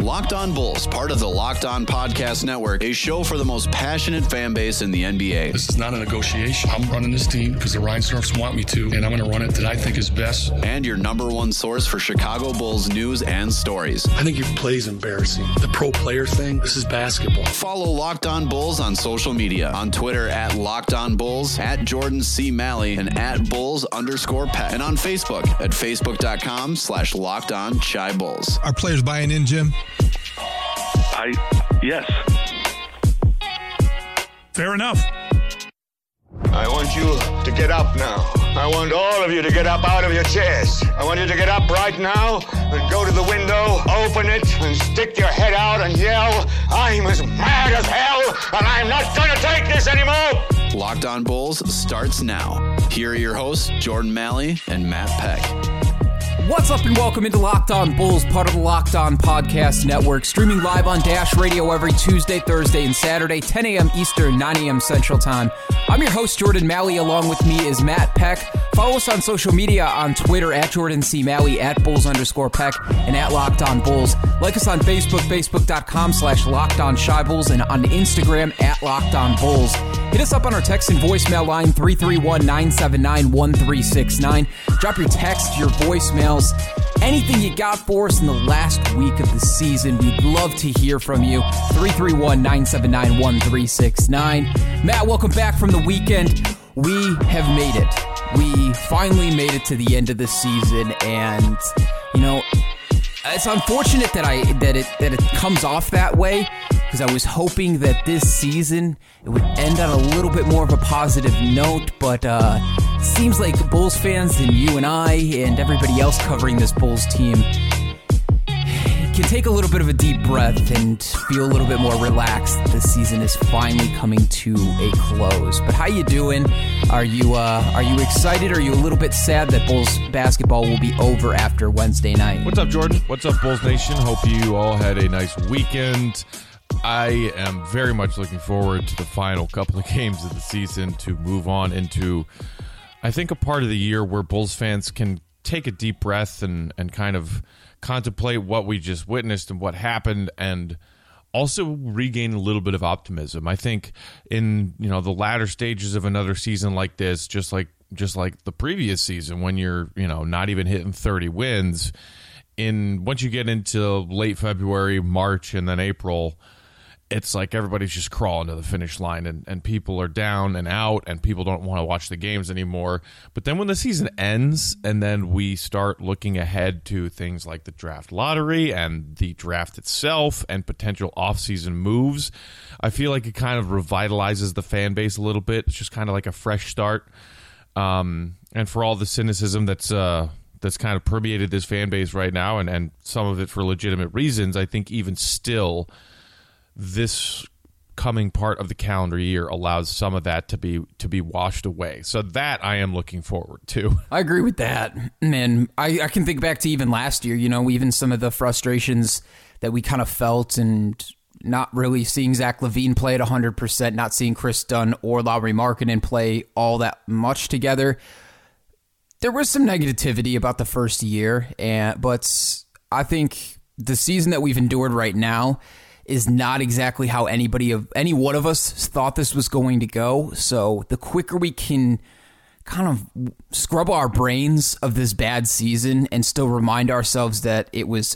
Locked On Bulls, part of the Locked On Podcast Network, a show for the most passionate fan base in the NBA. This is not a negotiation. I'm running this team because the Reinsdorfs want me to, and I'm going to run it that I think is best. And your number one source for Chicago Bulls news and stories. I think your play is embarrassing. The pro player thing, this is basketball. Follow Locked On Bulls on social media. On Twitter at Locked On Bulls, at Jordan C. Malley, and at Bulls_Pet. And on Facebook at Facebook.com/LockedOnChiBulls. Are players buying in, Jim? Yes. Fair enough. I want you to get up now. I want all of you to get up out of your chairs. I want you to get up right now and go to the window, open it, and stick your head out and yell, I'm as mad as hell, and I'm not going to take this anymore. Locked On Bulls starts now. Here are your hosts, Jordan Malley and Matt Peck. What's up and welcome into Locked On Bulls, part of the Locked On Podcast Network, streaming live on Dash Radio every Tuesday, Thursday, and Saturday, 10 a.m. Eastern, 9 a.m. Central Time. I'm your host, Jordan Malley. Along with me is Matt Peck. Follow us on social media on Twitter at Jordan C. Malley, at Bulls_Peck, and at Locked On Bulls. Like us on Facebook, Facebook.com/LockedOnChiBulls, and on Instagram at Locked On Bulls. Hit us up on our text and voicemail line, 331-979-1369. Drop your text, your voicemails, anything you got for us in the last week of the season. We'd love to hear from you. 331-979-1369. Matt, welcome back from the weekend. We have made it. We finally made it to the end of the season, and you know, it's unfortunate that it comes off that way, because I was hoping that this season it would end on a little bit more of a positive note, but seems like Bulls fans and you and I and everybody else covering this Bulls team can take a little bit of a deep breath and feel a little bit more relaxed. The season is finally coming to a close. But how you doing? Are you excited? Are you a little bit sad that Bulls basketball will be over after Wednesday night? What's up, Jordan? What's up, Bulls Nation? Hope you all had a nice weekend. I am very much looking forward to the final couple of games of the season to move on into, I think, a part of the year where Bulls fans can take a deep breath and kind of contemplate what we just witnessed and what happened, and also regain a little bit of optimism. I think in the latter stages of another season like this, just like the previous season, when you're not even hitting 30 wins, once you get into late February, March, and then April, it's like everybody's just crawling to the finish line, and people are down and out, and people don't want to watch the games anymore. But then when the season ends, and then we start looking ahead to things like the draft lottery and the draft itself and potential offseason moves, I feel like it kind of revitalizes the fan base a little bit. It's just kind of like a fresh start. And for all the cynicism that's kind of permeated this fan base right now, and some of it for legitimate reasons, I think even still, this coming part of the calendar year allows some of that to be washed away. So that I am looking forward to. I agree with that. Man, I can think back to even last year, even some of the frustrations that we kind of felt, and not really seeing Zach LaVine play at 100%, not seeing Chris Dunn or Lauri Markkanen play all that much together. There was some negativity about the first year, but I think the season that we've endured right now is not exactly how any one of us thought this was going to go. So the quicker we can kind of scrub our brains of this bad season and still remind ourselves that it was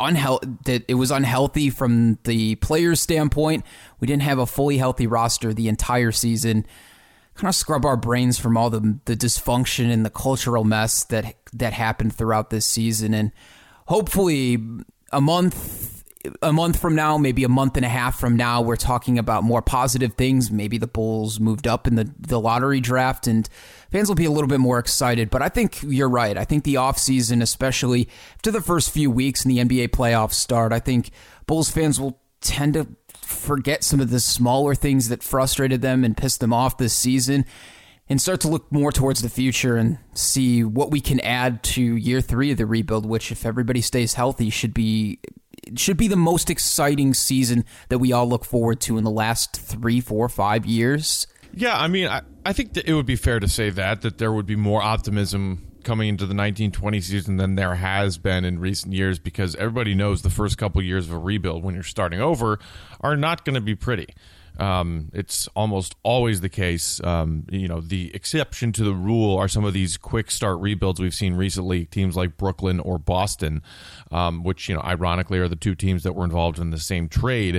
unhealthy from the players' standpoint. We didn't have a fully healthy roster the entire season. Kind of scrub our brains from all the dysfunction and the cultural mess that happened throughout this season, and hopefully a month from now, maybe a month and a half from now, we're talking about more positive things. Maybe the Bulls moved up in the lottery draft, and fans will be a little bit more excited. But I think you're right. I think the offseason, especially after the first few weeks and the NBA playoffs start, I think Bulls fans will tend to forget some of the smaller things that frustrated them and pissed them off this season, and start to look more towards the future and see what we can add to year 3 of the rebuild, which, if everybody stays healthy, should be the most exciting season that we all look forward to in the last 3, 4, 5 years. Yeah, I mean, I think that it would be fair to say that there would be more optimism coming into the 1920 season than there has been in recent years, because everybody knows the first couple years of a rebuild when you're starting over are not going to be pretty. It's almost always the case. The exception to the rule are some of these quick start rebuilds we've seen recently, teams like Brooklyn or Boston, which, ironically are the two teams that were involved in the same trade,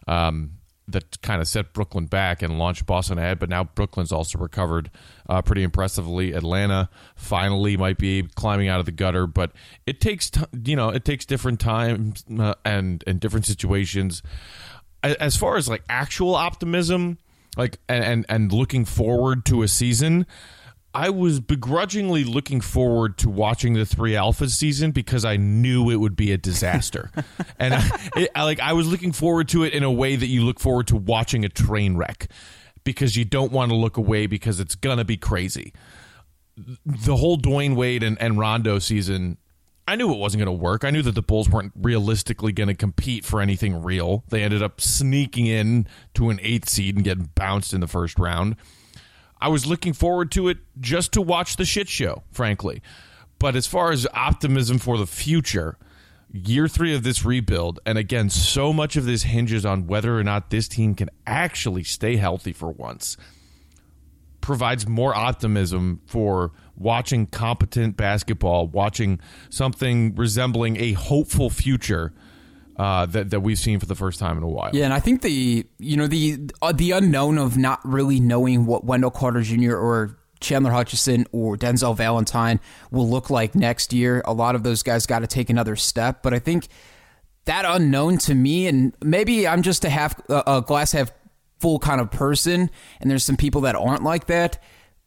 that kind of set Brooklyn back and launched Boston ahead. But now Brooklyn's also recovered pretty impressively. Atlanta finally might be climbing out of the gutter, but it takes it takes different times and different situations. As far as like actual optimism, like and looking forward to a season, I was begrudgingly looking forward to watching the 3 Alphas season because I knew it would be a disaster. And I was looking forward to it in a way that you look forward to watching a train wreck, because you don't want to look away because it's going to be crazy. The whole Dwayne Wade and Rondo season, I knew it wasn't going to work. I knew that the Bulls weren't realistically going to compete for anything real. They ended up sneaking in to an 8th seed and getting bounced in the first round. I was looking forward to it just to watch the shit show, frankly. But as far as optimism for the future, year 3 of this rebuild, and again, so much of this hinges on whether or not this team can actually stay healthy for once, provides more optimism for watching competent basketball, watching something resembling a hopeful future that we've seen for the first time in a while. Yeah, and I think the unknown of not really knowing what Wendell Carter Jr. or Chandler Hutchison or Denzel Valentine will look like next year. A lot of those guys got to take another step, but I think that unknown to me, and maybe I'm just a glass half full kind of person, and there's some people that aren't like that.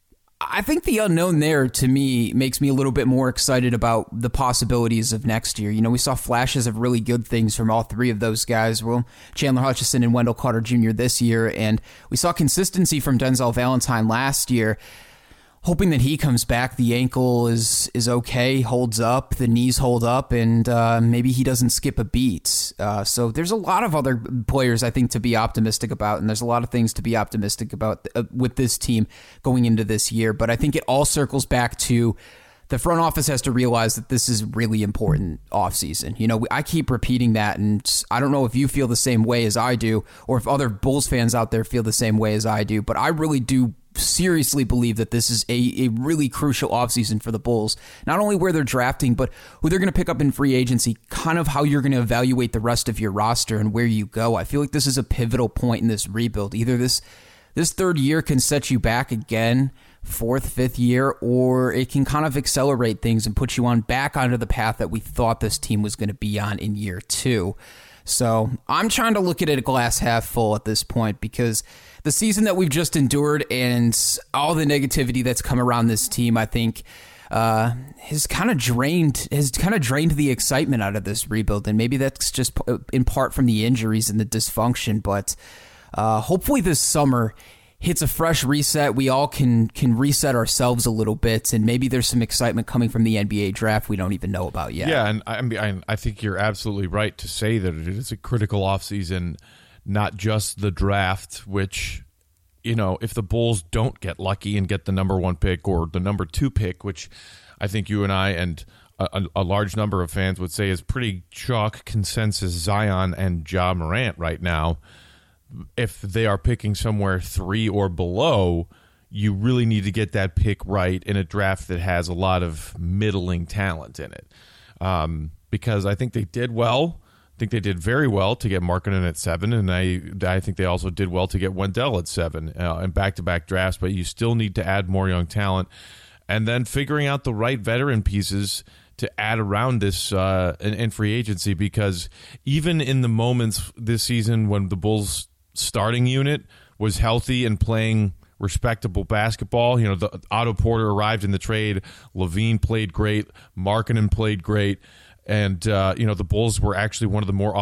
I think the unknown there, to me, makes me a little bit more excited about the possibilities of next year. We saw flashes of really good things from all 3 of those guys. Well, Chandler Hutchison and Wendell Carter Jr. this year, and we saw consistency from Denzel Valentine last year. Hoping that he comes back. The ankle is okay, holds up, the knees hold up, and maybe he doesn't skip a beat. So there's a lot of other players, I think, to be optimistic about, and there's a lot of things to be optimistic about with this team going into this year. But I think it all circles back to the front office has to realize that this is really important offseason. I keep repeating that, and I don't know if you feel the same way as I do, or if other Bulls fans out there feel the same way as I do, but I really do seriously believe that this is a really crucial offseason for the Bulls. Not only where they're drafting, but who they're going to pick up in free agency, kind of how you're going to evaluate the rest of your roster and where you go. I feel like this is a pivotal point in this rebuild. Either this 3rd year can set you back again, 4th, 5th year, or it can kind of accelerate things and put you back onto the path that we thought this team was going to be on in year 2. So I'm trying to look at it a glass half full at this point, because the season that we've just endured and all the negativity that's come around this team, I think, has kind of drained the excitement out of this rebuild. And maybe that's just in part from the injuries and the dysfunction. But hopefully this summer hits a fresh reset. We all can reset ourselves a little bit, and maybe there's some excitement coming from the NBA draft we don't even know about yet. Yeah, and I think you're absolutely right to say that it is a critical offseason, not just the draft, which, if the Bulls don't get lucky and get the number 1 pick or the number 2 pick, which I think you and I and a large number of fans would say is pretty chalk consensus Zion and Ja Morant right now, if they are picking somewhere 3 or below, you really need to get that pick right in a draft that has a lot of middling talent in it. Because I think they did well. I think they did very well to get Markkanen at 7, and I think they also did well to get Wendell at 7 in back-to-back drafts, but you still need to add more young talent. And then figuring out the right veteran pieces to add around this in free agency, because even in the moments this season when the Bulls starting unit was healthy and playing respectable basketball, the Otto Porter arrived in the trade, Levine played great, Markkanen played great, and the Bulls were actually one of the more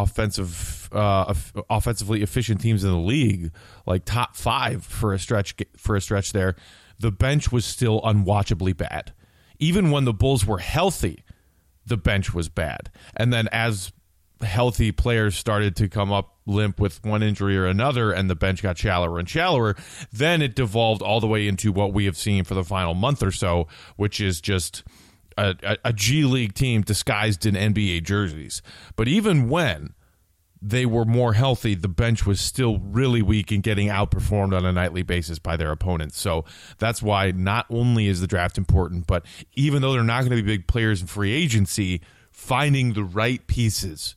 offensively efficient teams in the league, like top 5 for a stretch there. The bench was still unwatchably bad. Even when the Bulls were healthy, the bench was bad. And then as healthy players started to come up limp with one injury or another, and the bench got shallower and shallower, then it devolved all the way into what we have seen for the final month or so, which is just a G League team disguised in NBA jerseys. But even when they were more healthy, the bench was still really weak and getting outperformed on a nightly basis by their opponents. So that's why not only is the draft important, but even though they're not going to be big players in free agency, finding the right pieces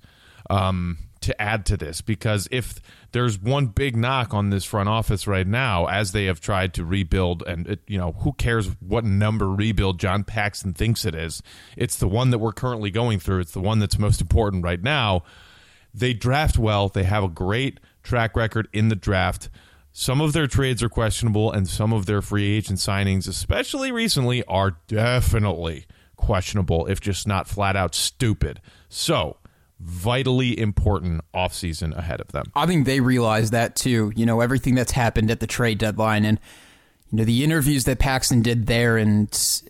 to add to this. Because if there's one big knock on this front office right now, as they have tried to rebuild, and who cares what number rebuild John Paxson thinks it is? It's the one that we're currently going through. It's the one that's most important right now. They draft well. They have a great track record in the draft. Some of their trades are questionable, and some of their free agent signings, especially recently, are definitely questionable, if just not flat out stupid. So, vitally important offseason ahead of them. I think they realize that too. Everything that's happened at the trade deadline, and the interviews that Paxson did there, and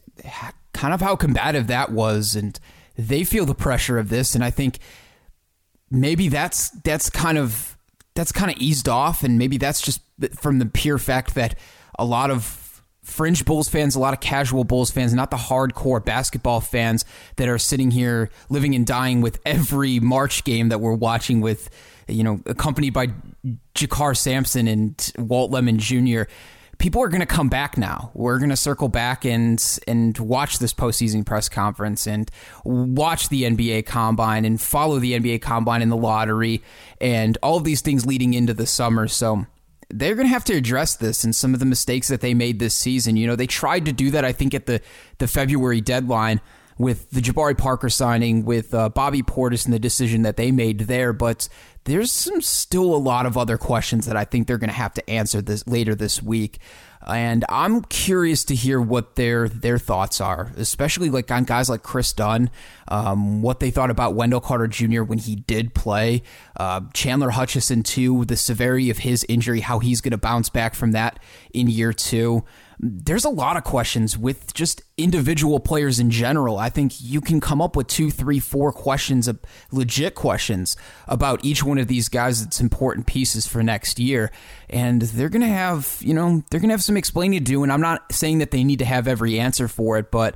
kind of how combative that was, and they feel the pressure of this. And I think maybe that's kind of eased off, and maybe that's just from the pure fact that a lot of fringe Bulls fans, a lot of casual Bulls fans, not the hardcore basketball fans that are sitting here living and dying with every March game that we're watching with, accompanied by Jakar Sampson and Walt Lemon Jr. People are going to come back now. We're going to circle back and watch this postseason press conference and watch the NBA Combine and follow the NBA Combine and the lottery and all of these things leading into the summer. So they're going to have to address this and some of the mistakes that they made this season. They tried to do that, I think, at the February deadline with the Jabari Parker signing, with Bobby Portis and the decision that they made there. But there's still a lot of other questions that I think they're going to have to answer later this week. And I'm curious to hear what their thoughts are, especially on guys like Chris Dunn, what they thought about Wendell Carter Jr. when he did play, Chandler Hutchison too, the severity of his injury, how he's going to bounce back from that in year 2. There's a lot of questions with just individual players in general. I think you can come up with 2, 3, 4 questions, legit questions about each one of these guys that's important pieces for next year. And they're going to have, some explaining to do. And I'm not saying that they need to have every answer for it, but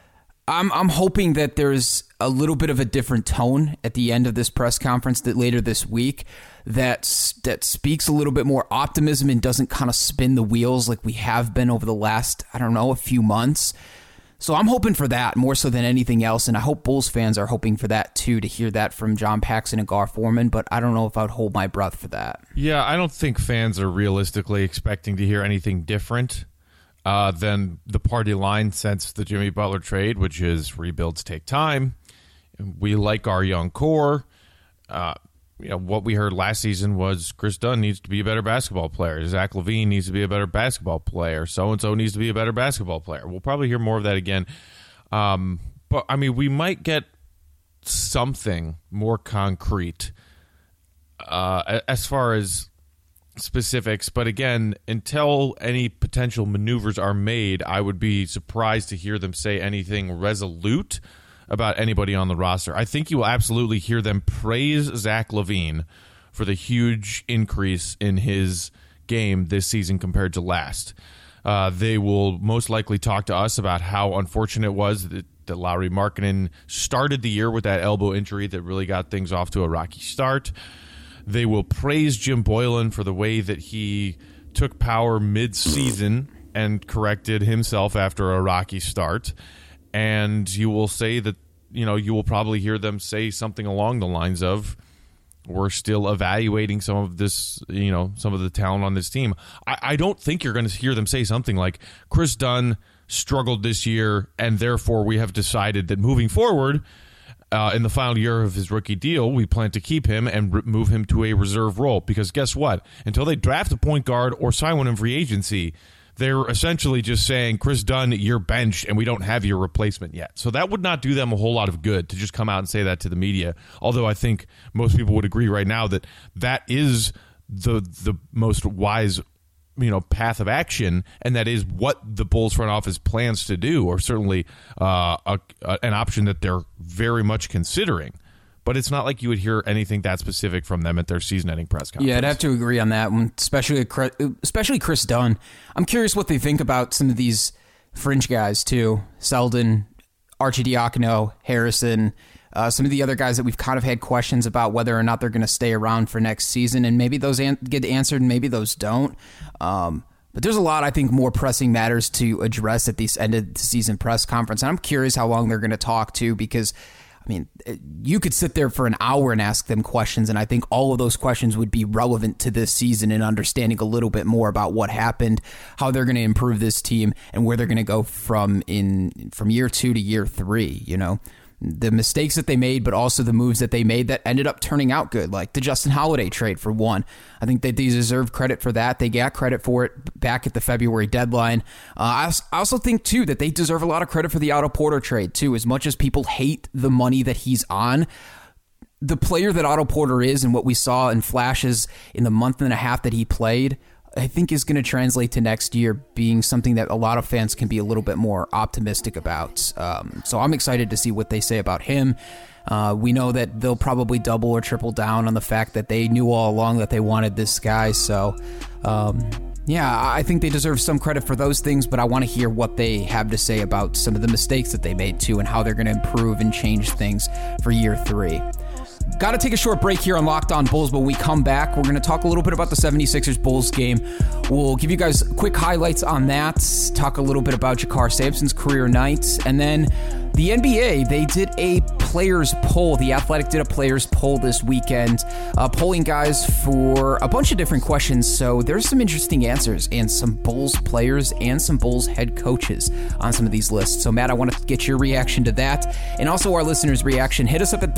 I'm hoping that there's a little bit of a different tone at the end of this press conference that later this week that speaks a little bit more optimism and doesn't kind of spin the wheels like we have been over the last, a few months. So I'm hoping for that more so than anything else, and I hope Bulls fans are hoping for that too, to hear that from John Paxson and Gar Forman, but I don't know if I would hold my breath for that. Yeah, I don't think fans are realistically expecting to hear anything different than the party line since the Jimmy Butler trade, which is rebuilds take time. We like our young core. What we heard last season was Chris Dunn needs to be a better basketball player. Zach LaVine needs to be a better basketball player. So-and-so needs to be a better basketball player. We'll probably hear more of that again. But, we might get something more concrete as far as specifics. But again, until any potential maneuvers are made, I would be surprised to hear them say anything resolute about anybody on the roster. I think you will absolutely hear them praise Zach LaVine for the huge increase in his game this season compared to last. They will most likely talk to us about how unfortunate it was that Lauri Markkanen started the year with that elbow injury that really got things off to a rocky start. They will praise Jim Boylan for the way that he took power mid-season and corrected himself after a rocky start. And you will say that, you will probably hear them say something along the lines of, we're still evaluating some of this, some of the talent on this team. I don't think you're going to hear them say something like, Chris Dunn struggled this year, and therefore we have decided that moving forward, in the final year of his rookie deal, we plan to keep him and move him to a reserve role. Because guess what? Until they draft a point guard or sign one in free agency, they're essentially just saying, Chris Dunn, you're benched, and we don't have your replacement yet. So that would not do them a whole lot of good to just come out and say that to the media. Although I think most people would agree right now that that is the most wise, path of action, and that is what the Bulls front office plans to do, or certainly an option that they're very much considering. But it's not like you would hear anything that specific from them at their season-ending press conference. Yeah, I'd have to agree on that one, especially Chris Dunn. I'm curious what they think about some of these fringe guys, too. Selden, Arcidiacono, Harrison, some of the other guys that we've kind of had questions about whether or not they're going to stay around for next season, and maybe those get answered and maybe those don't. But there's a lot, I think, more pressing matters to address at this end of the season press conference. And I'm curious how long they're going to talk to, because I mean, you could sit there for an hour and ask them questions, and I think all of those questions would be relevant to this season and understanding a little bit more about what happened, how they're going to improve this team, and where they're going to go from year 2 to year 3, you know. The mistakes that they made, but also the moves that they made that ended up turning out good, like the Justin Holiday trade, for one. I think that they deserve credit for that. They got credit for it back at the February deadline. I also think, too, that they deserve a lot of credit for the Otto Porter trade, too. As much as people hate the money that he's on, the player that Otto Porter is and what we saw in flashes in the month and a half that he played, I think is going to translate to next year being something that a lot of fans can be a little bit more optimistic about. So I'm excited to see what they say about him. We know that they'll probably double or triple down on the fact that they knew all along that they wanted this guy. So, yeah, I think they deserve some credit for those things, but I want to hear what they have to say about some of the mistakes that they made too and how they're going to improve and change things for year 3. Got to take a short break here on Locked On Bulls. When we come back, we're going to talk a little bit about the 76ers Bulls game. We'll give you guys quick highlights on that, talk a little bit about Jakar Sampson's career nights, and then the NBA, they did a players poll. The Athletic did a players poll this weekend, polling guys for a bunch of different questions. So there's some interesting answers and some Bulls players and some Bulls head coaches on some of these lists. So Matt, I want to get your reaction to that and also our listeners' reaction. Hit us up at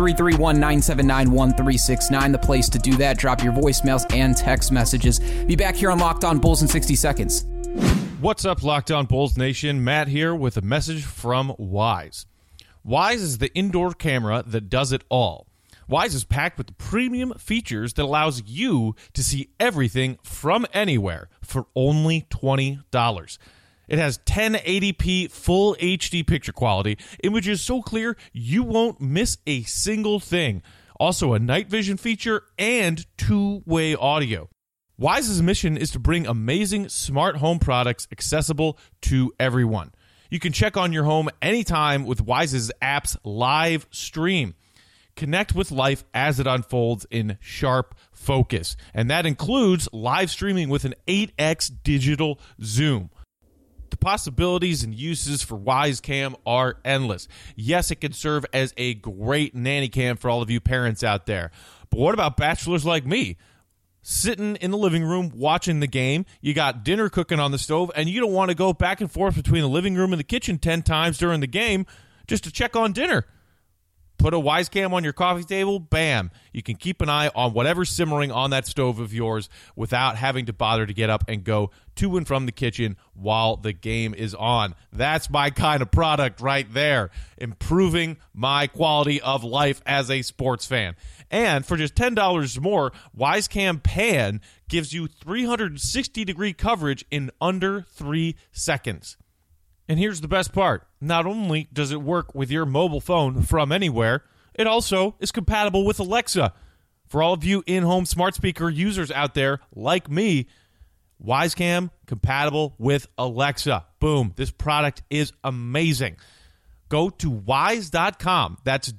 331-979-1369, the place to do that. Drop your voicemails and text messages. Be back here on Locked On Bulls in 60 seconds. What's up, Locked On Bulls Nation? Matt here with a message from Wyze. Wyze is the indoor camera that does it all. Wyze is packed with premium features that allows you to see everything from anywhere for only $20. It has 1080p full HD picture quality, images so clear you won't miss a single thing. Also a night vision feature and two-way audio. Wyze's mission is to bring amazing smart home products accessible to everyone. You can check on your home anytime with Wyze's app's live stream. Connect with life as it unfolds in sharp focus. And that includes live streaming with an 8x digital zoom. The possibilities and uses for Wyze Cam are endless. Yes, it can serve as a great nanny cam for all of you parents out there. But what about bachelors like me? Sitting in the living room watching the game, you got dinner cooking on the stove, and you don't want to go back and forth between the living room and the kitchen 10 times during the game just to check on dinner. Put a Wyze Cam on your coffee table, bam. You can keep an eye on whatever's simmering on that stove of yours without having to bother to get up and go to and from the kitchen while the game is on. That's my kind of product right there, improving my quality of life as a sports fan. And for just $10 more, Wyze Cam Pan gives you 360-degree coverage in under 3 seconds. And here's the best part. Not only does it work with your mobile phone from anywhere, it also is compatible with Alexa. For all of you in-home smart speaker users out there like me, Wyze Cam compatible with Alexa. Boom. This product is amazing. Go to Wyze.com. That's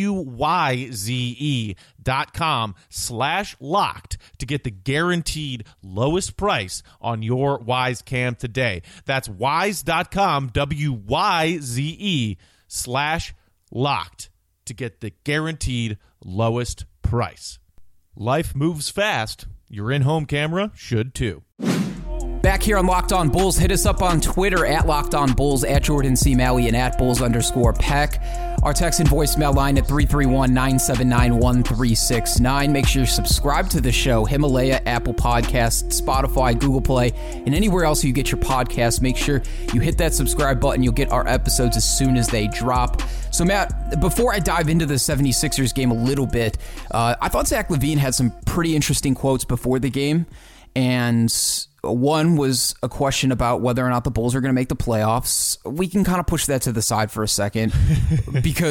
WYZE.com/locked to get the guaranteed lowest price on your Wyze Cam today. That's Wyze.com, WYZE/locked to get the guaranteed lowest price. Life moves fast. Your in-home camera should too. Back here on Locked On Bulls, hit us up on Twitter at Locked On Bulls, at Jordan C. Malley, and at Bulls_Peck. Our text and voicemail line at 331-979-1369. Make sure you subscribe to the show, Himalaya, Apple Podcasts, Spotify, Google Play, and anywhere else you get your podcasts. Make sure you hit that subscribe button. You'll get our episodes as soon as they drop. So, Matt, before I dive into the 76ers game a little bit, I thought Zach LaVine had some pretty interesting quotes before the game, and one was a question about whether or not the Bulls are going to make the playoffs. We can kind of push that to the side for a second because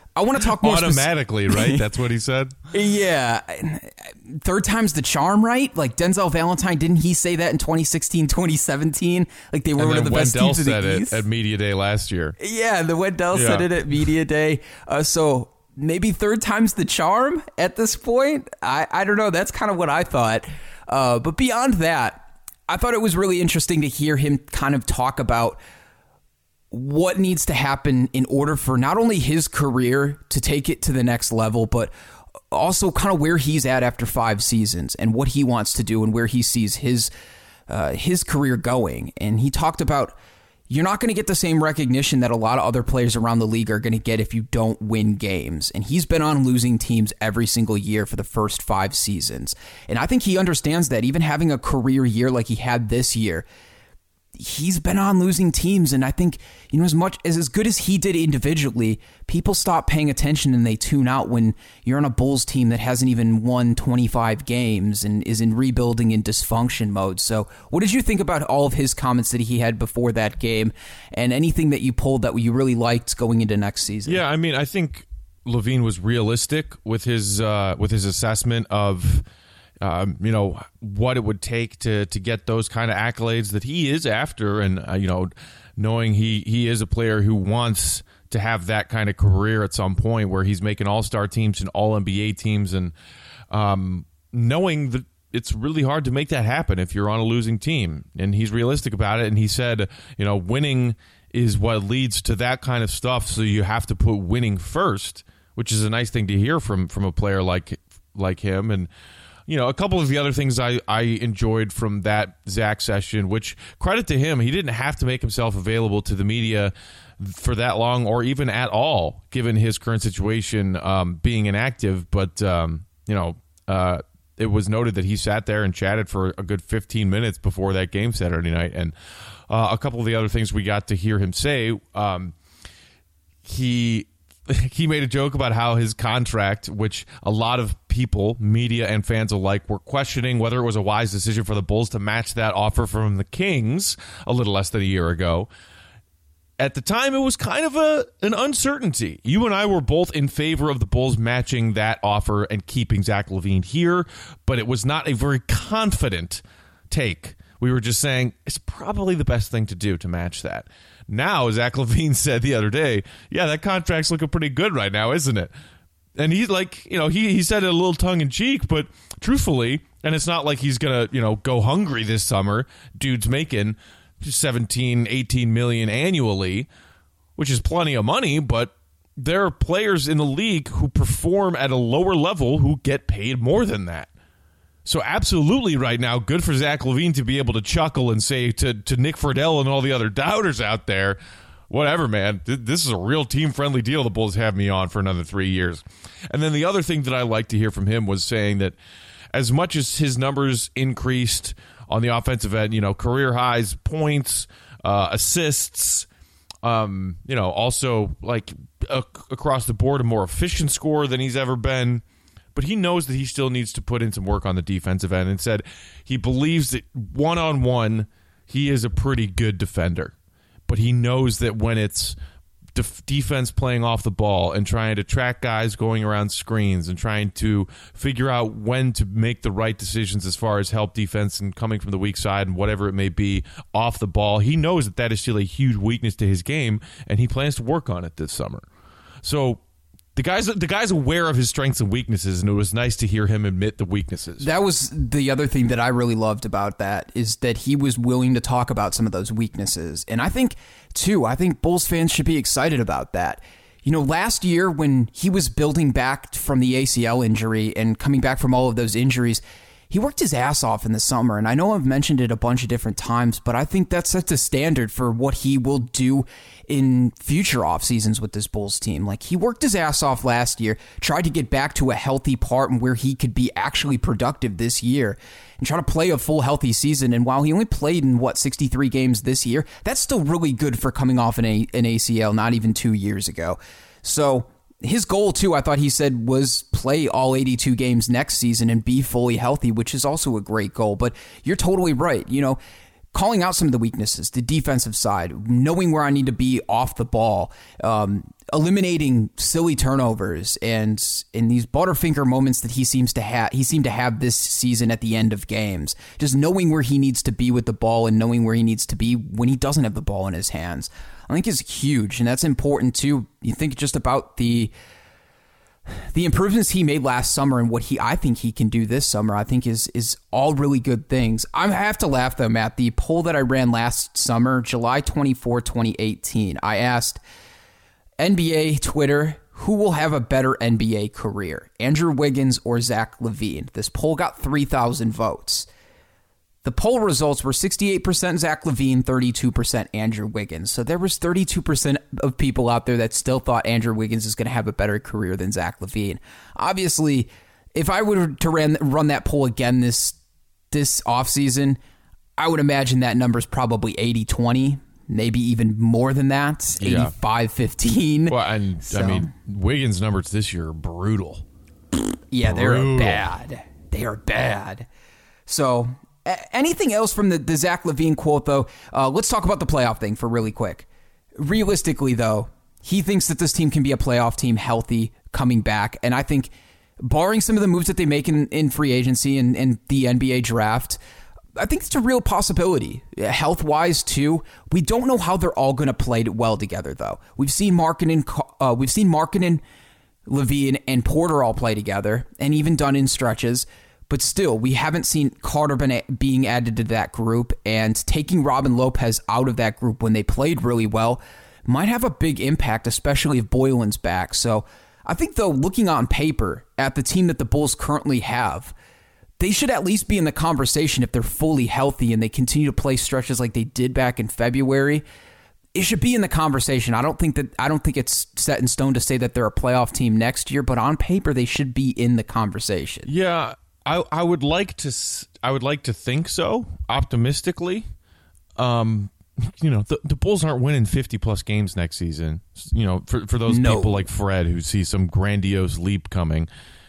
I want to talk more automatically, right? That's what he said. Yeah. Third time's the charm, right? Like Denzel Valentine, didn't he say that in 2016, 2017? Like they were one of the best teams in the East. At Media Day last year. Yeah, the Wendell said it at Media Day. So maybe third time's the charm at this point. I don't know. That's kind of what I thought. But beyond that, I thought it was really interesting to hear him kind of talk about what needs to happen in order for not only his career to take it to the next level, but also kind of where he's at after 5 seasons and what he wants to do and where he sees his career going. And he talked about you're not going to get the same recognition that a lot of other players around the league are going to get if you don't win games. And he's been on losing teams every single year for the first 5 seasons. And I think he understands that even having a career year like he had this year, he's been on losing teams. And I think, as good as he did individually, people stop paying attention and they tune out when you're on a Bulls team that hasn't even won 25 games and is in rebuilding and dysfunction mode. So what did you think about all of his comments that he had before that game and anything that you pulled that you really liked going into next season? Yeah, I mean, I think LaVine was realistic with his assessment of what it would take to get those kind of accolades that he is after. And, knowing he is a player who wants to have that kind of career at some point where he's making all-star teams and all-NBA teams. And knowing that it's really hard to make that happen if you're on a losing team. And he's realistic about it. And he said, winning is what leads to that kind of stuff. So you have to put winning first, which is a nice thing to hear from a player like him. And, a couple of the other things I enjoyed from that Zach session, which credit to him, he didn't have to make himself available to the media for that long or even at all, given his current situation being inactive. But, it was noted that he sat there and chatted for a good 15 minutes before that game Saturday night. And a couple of the other things we got to hear him say, he made a joke about how his contract, which a lot of people, media and fans alike, were questioning whether it was a wise decision for the Bulls to match that offer from the Kings a little less than a year ago. At the time, it was kind of an uncertainty. You and I were both in favor of the Bulls matching that offer and keeping Zach LaVine here, but it was not a very confident take. We were just saying it's probably the best thing to do to match that. Now, Zach LaVine said the other day, yeah, that contract's looking pretty good right now, isn't it? And he's like, he said it a little tongue-in-cheek, but truthfully, and it's not like he's going to, go hungry this summer. Dude's making 17, 18 million annually, which is plenty of money, but there are players in the league who perform at a lower level who get paid more than that. So absolutely right now, good for Zach LaVine to be able to chuckle and say to Nick Friedel and all the other doubters out there, whatever, man, this is a real team-friendly deal the Bulls have me on for another 3 years. And then the other thing that I like to hear from him was saying that as much as his numbers increased on the offensive end, career highs, points, assists, also like across the board, a more efficient scorer than he's ever been. But he knows that he still needs to put in some work on the defensive end and said he believes that one-on-one he is a pretty good defender. But he knows that when it's defense playing off the ball and trying to track guys going around screens and trying to figure out when to make the right decisions as far as help defense and coming from the weak side and whatever it may be off the ball, he knows that that is still a huge weakness to his game, and he plans to work on it this summer. So the guy's aware of his strengths and weaknesses, and it was nice to hear him admit the weaknesses. That was the other thing that I really loved about that, is that he was willing to talk about some of those weaknesses. And I think Bulls fans should be excited about that. Last year when he was building back from the ACL injury and coming back from all of those injuries, he worked his ass off in the summer, and I know I've mentioned it a bunch of different times, but I think that sets a standard for what he will do in future off seasons with this Bulls team. Like, he worked his ass off last year, tried to get back to a healthy part and where he could be actually productive this year and try to play a full healthy season. And while he only played in 63 games this year, that's still really good for coming off an ACL not even 2 years ago. So his goal, too, I thought he said, was play all 82 games next season and be fully healthy, which is also a great goal. But you're totally right. calling out some of the weaknesses, the defensive side, knowing where I need to be off the ball, eliminating silly turnovers, and in these Butterfinger moments that he seemed to have this season at the end of games, just knowing where he needs to be with the ball and knowing where he needs to be when he doesn't have the ball in his hands, I think is huge, and that's important too. You think just about the improvements he made last summer and what I think he can do this summer, I think is all really good things. I have to laugh though, Matt. The poll that I ran last summer, July 24, 2018, I asked NBA Twitter, who will have a better NBA career, Andrew Wiggins or Zach LaVine? This poll got 3,000 votes. The poll results were 68% Zach LaVine, 32% Andrew Wiggins. So there was 32% of people out there that still thought Andrew Wiggins is going to have a better career than Zach LaVine. Obviously, if I were to run that poll again this offseason, I would imagine that number's probably 80-20, maybe even more than that, 85-15. Well, and I mean, Wiggins' numbers this year are brutal. Yeah, they're bad. They are bad. So anything else from the Zach LaVine quote, though? Let's talk about the playoff thing for really quick. Realistically, though, he thinks that this team can be a playoff team healthy coming back. And I think barring some of the moves that they make in free agency and the NBA draft, I think it's a real possibility. Health-wise, too. We don't know how they're all going to play well together, though. We've seen Markkanen, LaVine, and Porter all play together, and even done in stretches. But still, we haven't seen Carter being added to that group, and taking Robin Lopez out of that group when they played really well might have a big impact, especially if Boylan's back. So I think, though, looking on paper at the team that the Bulls currently have, they should at least be in the conversation if they're fully healthy and they continue to play stretches like they did back in February. It should be in the conversation. I don't think it's set in stone to say that they're a playoff team next year, but on paper they should be in the conversation. Yeah. I would like to think so, optimistically. The Bulls aren't winning 50-plus games next season. For those people like Fred who see some grandiose leap coming,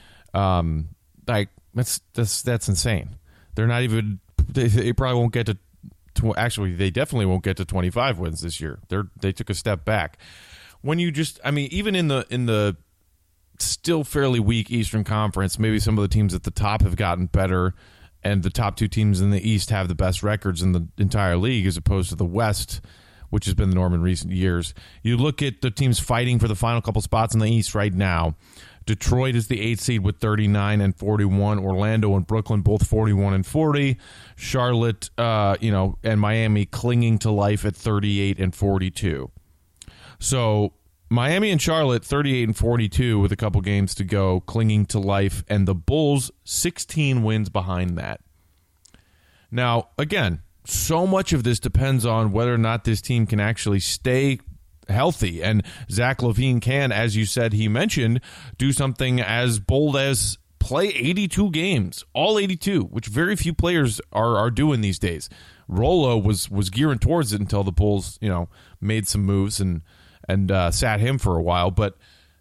that's insane. They're not even. They probably won't get to. Actually, they definitely won't get to 25 wins this year. They took a step back. When you even in the still fairly weak Eastern Conference, maybe some of the teams at the top have gotten better, and the top two teams in the East have the best records in the entire league as opposed to the West, which has been the norm in recent years. You look at the teams fighting for the final couple spots in the East right now. Detroit is the 8th seed with 39 and 41. Orlando and Brooklyn both 41 and 40. Charlotte, and Miami clinging to life at 38 and 42. So Miami and Charlotte, 38 and 42 with a couple games to go, clinging to life, and the Bulls 16 wins behind that. Now, again, so much of this depends on whether or not this team can actually stay healthy, and Zach LaVine can, as you said, he mentioned, do something as bold as play 82 games, all 82, which very few players are doing these days. Rolo was gearing towards it until the Bulls, made some moves and sat him for a while. But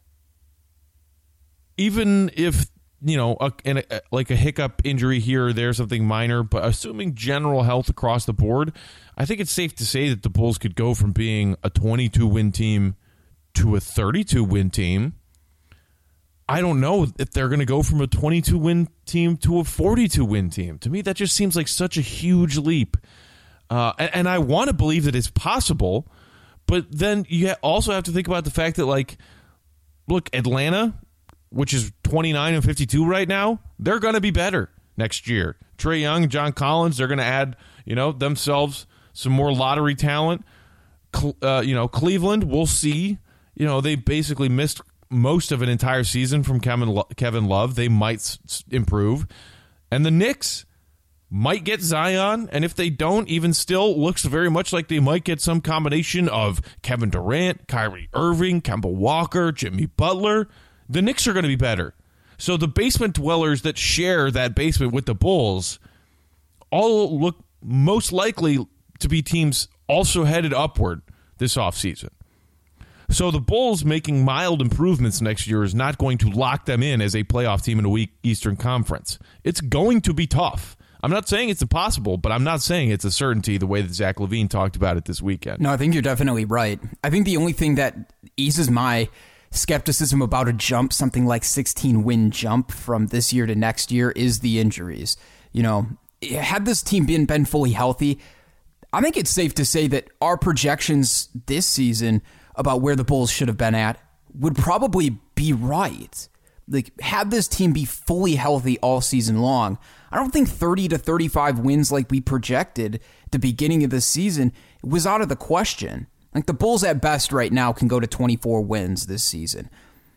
even if, like a hiccup injury here or there, something minor, but assuming general health across the board, I think it's safe to say that the Bulls could go from being a 22-win team to a 32-win team. I don't know if they're going to go from a 22-win team to a 42-win team. To me, that just seems like such a huge leap. And I want to believe that it's possible, but then you also have to think about the fact that, look, Atlanta, which is 29 and 52 right now, they're going to be better next year. Trae Young, John Collins, they're going to add, themselves some more lottery talent. Cleveland, we'll see. They basically missed most of an entire season from Kevin Love. They might improve. And the Knicks might get Zion, and if they don't, even still looks very much like they might get some combination of Kevin Durant, Kyrie Irving, Kemba Walker, Jimmy Butler. The Knicks are going to be better. So the basement dwellers that share that basement with the Bulls all look most likely to be teams also headed upward this offseason. So the Bulls making mild improvements next year is not going to lock them in as a playoff team in a weak Eastern Conference. It's going to be tough. I'm not saying it's impossible, but I'm not saying it's a certainty the way that Zach LaVine talked about it this weekend. No, I think you're definitely right. I think the only thing that eases my skepticism about a jump, something like 16-win jump from this year to next year, is the injuries. Had this team been fully healthy, I think it's safe to say that our projections this season about where the Bulls should have been at would probably be right. Like, had this team be fully healthy all season long, I don't think 30 to 35 wins like we projected at the beginning of the season was out of the question. Like, the Bulls at best right now can go to 24 wins this season.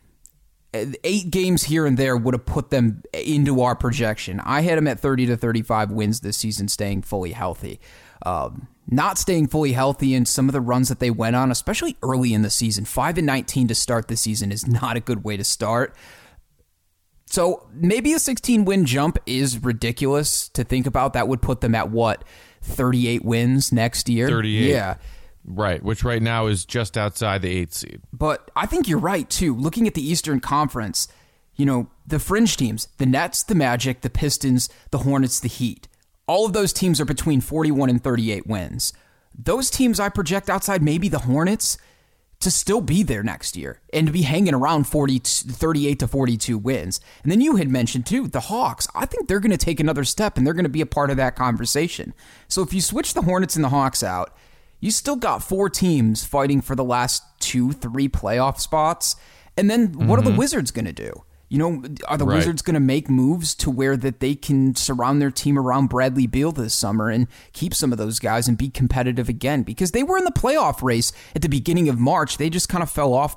8 games here and there would have put them into our projection. I had them at 30 to 35 wins this season, staying fully healthy. Not staying fully healthy in some of the runs that they went on, especially early in the season. 5-19 to start the season is not a good way to start. So maybe a 16-win jump is ridiculous to think about. That would put them at, 38 wins next year? 38. Yeah. Right, which right now is just outside the 8th seed. But I think you're right, too. Looking at the Eastern Conference, the fringe teams, the Nets, the Magic, the Pistons, the Hornets, the Heat, all of those teams are between 41 and 38 wins. Those teams I project outside maybe the Hornets to still be there next year and to be hanging around 38 to 42 wins. And then you had mentioned, too, the Hawks. I think they're going to take another step, and they're going to be a part of that conversation. So if you switch the Hornets and the Hawks out, you still got 4 teams fighting for the last 2-3 playoff spots. And then what are the Wizards going to do? Are the Wizards going to make moves to where that they can surround their team around Bradley Beal this summer and keep some of those guys and be competitive again? Because they were in the playoff race at the beginning of March. They just kind of fell off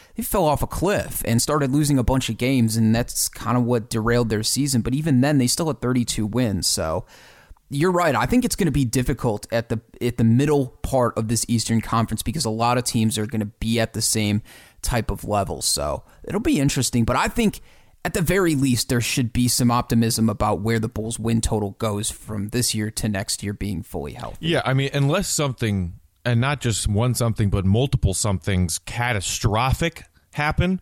a cliff and started losing a bunch of games, and that's kind of what derailed their season. But even then, they still had 32 wins. So you're right. I think it's going to be difficult at the middle part of this Eastern Conference because a lot of teams are going to be at the same type of level. So it'll be interesting. But I think at the very least, there should be some optimism about where the Bulls win total goes from this year to next year being fully healthy. Yeah, I mean, unless something, and not just one something, but multiple somethings catastrophic happen.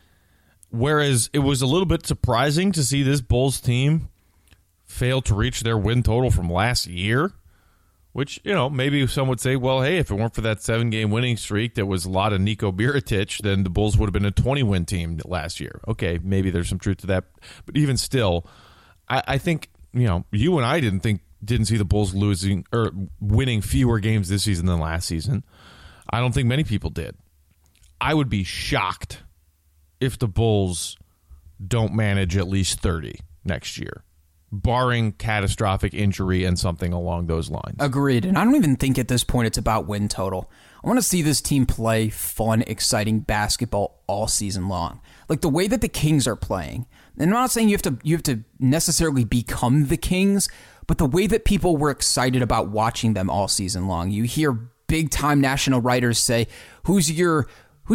Whereas it was a little bit surprising to see this Bulls team fail to reach their win total from last year, which, maybe some would say, well, hey, if it weren't for that 7-game winning streak that was a lot of Niko Mirotic, then the Bulls would have been a 20-win team last year. Okay, maybe there's some truth to that. But even still, I think, you and I didn't see the Bulls losing or winning fewer games this season than last season. I don't think many people did. I would be shocked if the Bulls don't manage at least 30 next year, barring catastrophic injury and something along those lines. Agreed. And I don't even think at this point it's about win total. I want to see this team play fun, exciting basketball all season long. Like the way that the Kings are playing. And I'm not saying you have to necessarily become the Kings, but the way that people were excited about watching them all season long. You hear big-time national writers say, who's your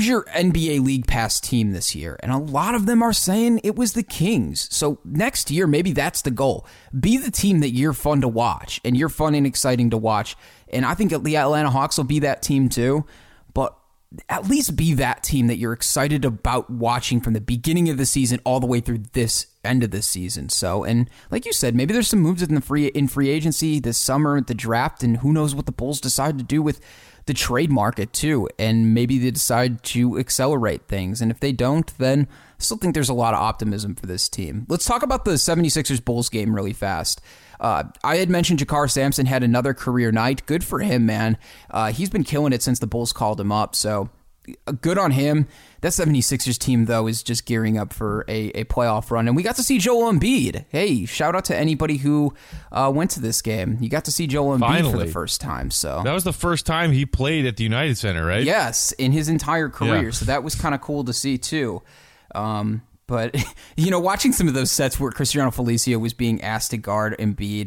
NBA League Pass team this year? And a lot of them are saying it was the Kings. So next year, maybe that's the goal. Be the team that you're fun to watch and you're fun and exciting to watch. And I think the Atlanta Hawks will be that team too. But at least be that team that you're excited about watching from the beginning of the season all the way through this end of the season. So, and like you said, maybe there's some moves in free agency this summer at the draft, and who knows what the Bulls decide to do with the trade market too, and maybe they decide to accelerate things. And if they don't, then I still think there's a lot of optimism for this team. Let's talk about the 76ers Bulls game really fast. I had mentioned Jakar Sampson had another career night. Good for him, man. He's been killing it since the Bulls called him up, so good on him. That 76ers team, though, is just gearing up for a playoff run. And we got to see Joel Embiid. Hey, shout out to anybody who went to this game. You got to see Joel Embiid for the first time. So that was the first time he played at the United Center, right? Yes, in his entire career. Yeah. So that was kind of cool to see, too. But, watching some of those sets where Cristiano Felicio was being asked to guard Embiid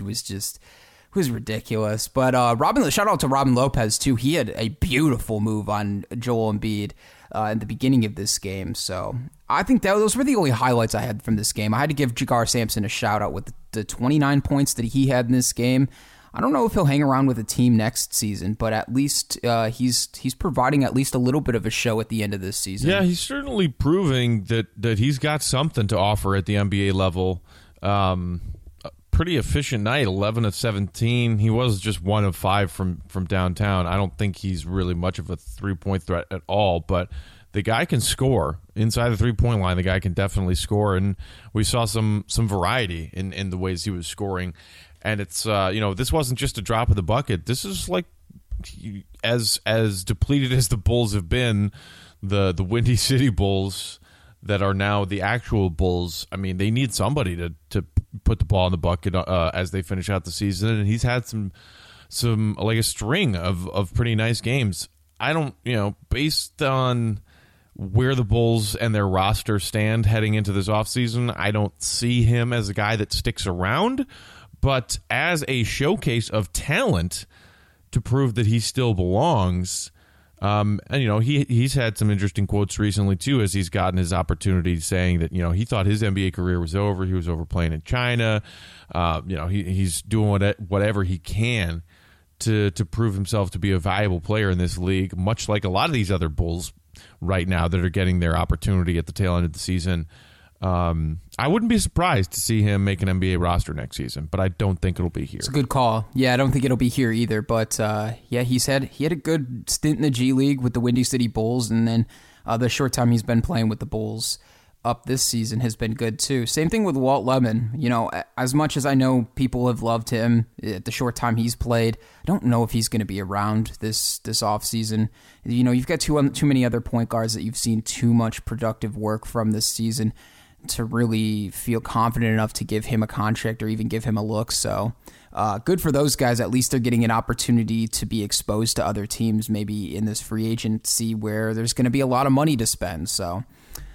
was ridiculous. But shout out to Robin Lopez, too. He had a beautiful move on Joel Embiid in the beginning of this game. So I think those were the only highlights I had from this game. I had to give Jakar Sampson a shout out with the 29 points that he had in this game. I don't know if he'll hang around with a team next season, but at least he's providing at least a little bit of a show at the end of this season. Yeah, he's certainly proving that he's got something to offer at the NBA level. pretty efficient night, 11 of 17. He was just 1 of 5 from downtown. I don't think he's really much of a three-point threat at all, but the guy can score. Inside the three-point line, the guy can definitely score, and we saw some variety in the ways he was scoring. And it's, this wasn't just a drop of the bucket. This is like, as depleted as the Bulls have been, the Windy City Bulls that are now the actual Bulls, I mean, they need somebody to put the ball in the bucket as they finish out the season, and he's had some like a string of pretty nice games. I don't, based on where the Bulls and their roster stand heading into this offseason, I don't see him as a guy that sticks around, but as a showcase of talent to prove that he still belongs. And he's had some interesting quotes recently too, as he's gotten his opportunity, saying that he thought his NBA career was over. He was over playing in China. He's doing whatever he can to prove himself to be a valuable player in this league, much like a lot of these other Bulls right now that are getting their opportunity at the tail end of the season. I wouldn't be surprised to see him make an NBA roster next season, but I don't think it'll be here. It's a good call. Yeah, I don't think it'll be here either. But he had a good stint in the G League with the Windy City Bulls, and then the short time he's been playing with the Bulls up this season has been good too. Same thing with Walt Lemon. As much as I know people have loved him the short time he's played, I don't know if he's going to be around this offseason. You've got too many other point guards that you've seen too much productive work from this season to really feel confident enough to give him a contract or even give him a look. So good for those guys. At least they're getting an opportunity to be exposed to other teams, maybe in this free agency where there's going to be a lot of money to spend. So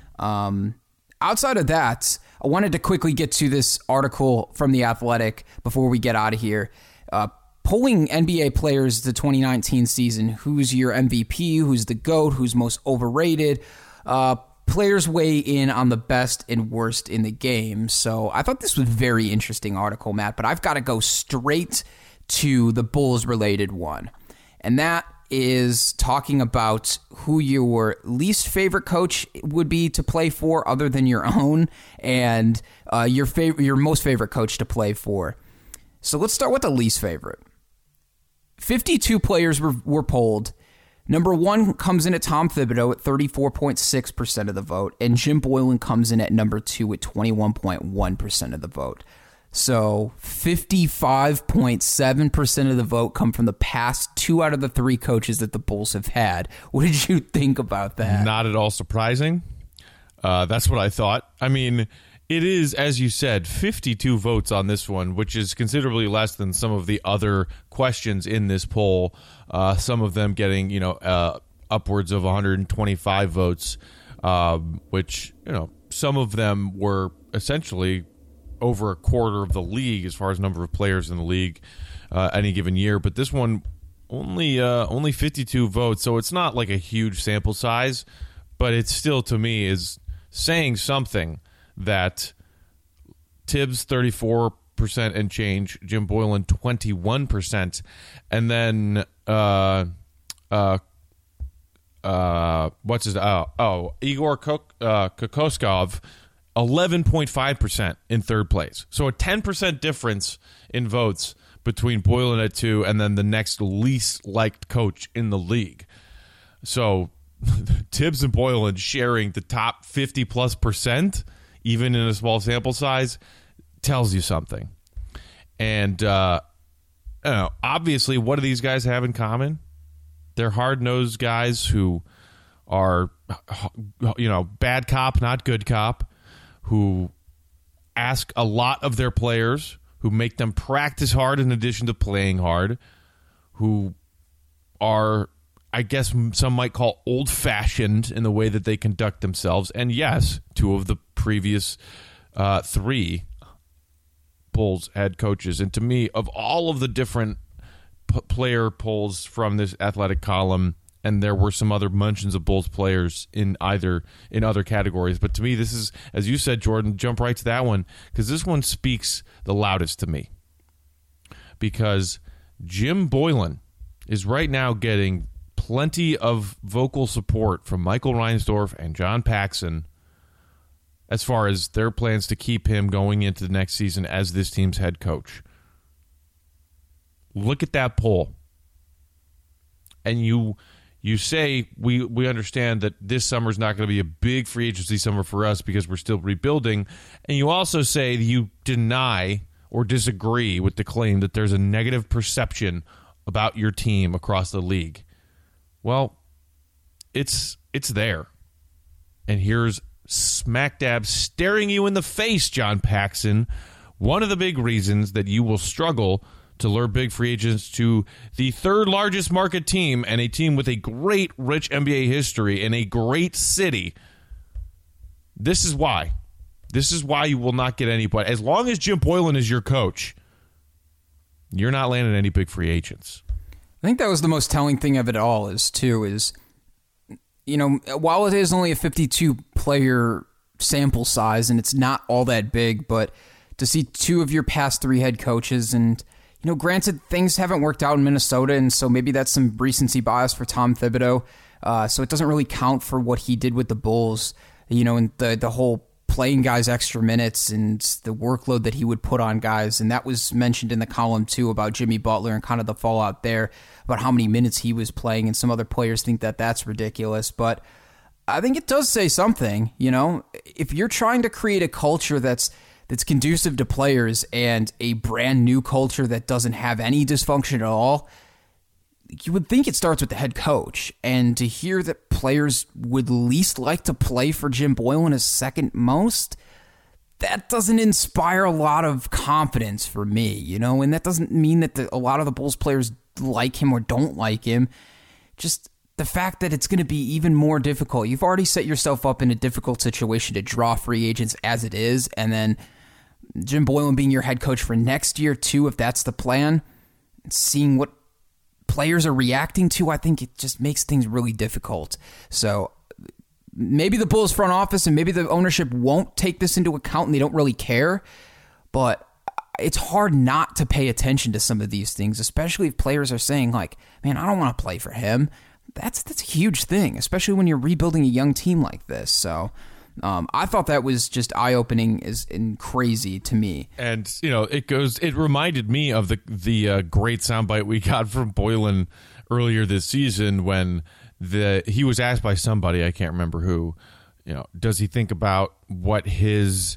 outside of that, I wanted to quickly get to this article from The Athletic before we get out of here. Polling NBA players the 2019 season. Who's your MVP? Who's the GOAT? Who's most overrated? Players weigh in on the best and worst in the game. So I thought this was a very interesting article, Matt, but I've got to go straight to the Bulls-related one. And that is talking about who your least favorite coach would be to play for other than your own, and your most favorite coach to play for. So let's start with the least favorite. 52 players were polled. Number 1 comes in at Tom Thibodeau at 34.6% of the vote, and Jim Boylen comes in at number 2 at 21.1% of the vote. So 55.7% of the vote come from the past 2 out of the 3 coaches that the Bulls have had. What did you think about that? Not at all surprising. That's what I thought. I mean, it is, as you said, 52 votes on this one, which is considerably less than some of the other questions in this poll. Some of them getting, upwards of 125 votes, which, some of them were essentially over a quarter of the league as far as number of players in the league any given year. But this one only 52 votes, so it's not like a huge sample size, but it still, to me, is saying something that Tibbs 34% and change, Jim Boylen 21%, and then Igor Kokoskov 11.5% in third place. So a 10% difference in votes between Boylen at 2 and then the next least liked coach in the league. So Tibbs and Boylen sharing the top 50+%, even in a small sample size, tells you something. And obviously, what do these guys have in common? They're hard-nosed guys who are, bad cop, not good cop, who ask a lot of their players, who make them practice hard in addition to playing hard, who are, I guess some might call old-fashioned in the way that they conduct themselves. And yes, 2 of the previous 3 Bulls head coaches. And to me, of all of the different player polls from this Athletic column, and there were some other mentions of Bulls players in other categories, but to me, this is, as you said, Jordan, jump right to that one, because this one speaks the loudest to me. Because Jim Boylen is right now getting plenty of vocal support from Michael Reinsdorf and John Paxson as far as their plans to keep him going into the next season as this team's head coach. Look at that poll. And you say we understand that this summer is not going to be a big free agency summer for us because we're still rebuilding. And you also say that you deny or disagree with the claim that there's a negative perception about your team across the league. Well, it's there. And here's smack dab staring you in the face, John Paxson. One of the big reasons that you will struggle to lure big free agents to the third largest market team and a team with a great, rich NBA history in a great city. This is why. This is why you will not get anybody. As long as Jim Boylen is your coach, you're not landing any big free agents. I think that was the most telling thing of it all is, you know, while it is only a 52-player sample size and it's not all that big, but to see two of your past three head coaches and, you know, granted, things haven't worked out in Minnesota, and so maybe that's some recency bias for Tom Thibodeau, so it doesn't really count for what he did with the Bulls, you know, and the whole playing guys extra minutes and the workload that he would put on guys. And that was mentioned in the column too about Jimmy Butler and kind of the fallout there about how many minutes he was playing. And some other players think that that's ridiculous, but I think it does say something. You know, if you're trying to create a culture that's conducive to players and a brand new culture that doesn't have any dysfunction at all, you would think it starts with the head coach. And to hear that players would least like to play for Jim Boylen as second most, that doesn't inspire a lot of confidence for me, you know? And that doesn't mean that a lot of the Bulls players like him or don't like him. Just the fact that it's going to be even more difficult. You've already set yourself up in a difficult situation to draw free agents as it is, and then Jim Boylen being your head coach for next year too, if that's the plan, seeing what players are reacting to, I think it just makes things really difficult. So maybe the Bulls front office and maybe the ownership won't take this into account and they don't really care, but it's hard not to pay attention to some of these things, especially if players are saying like, man, I don't want to play for him. That's a huge thing, especially when you're rebuilding a young team like this. So I thought that was just eye-opening and crazy to me. And, you know, it reminded me of the great soundbite we got from Boylen earlier this season when he was asked by somebody, I can't remember who, you know, does he think about what his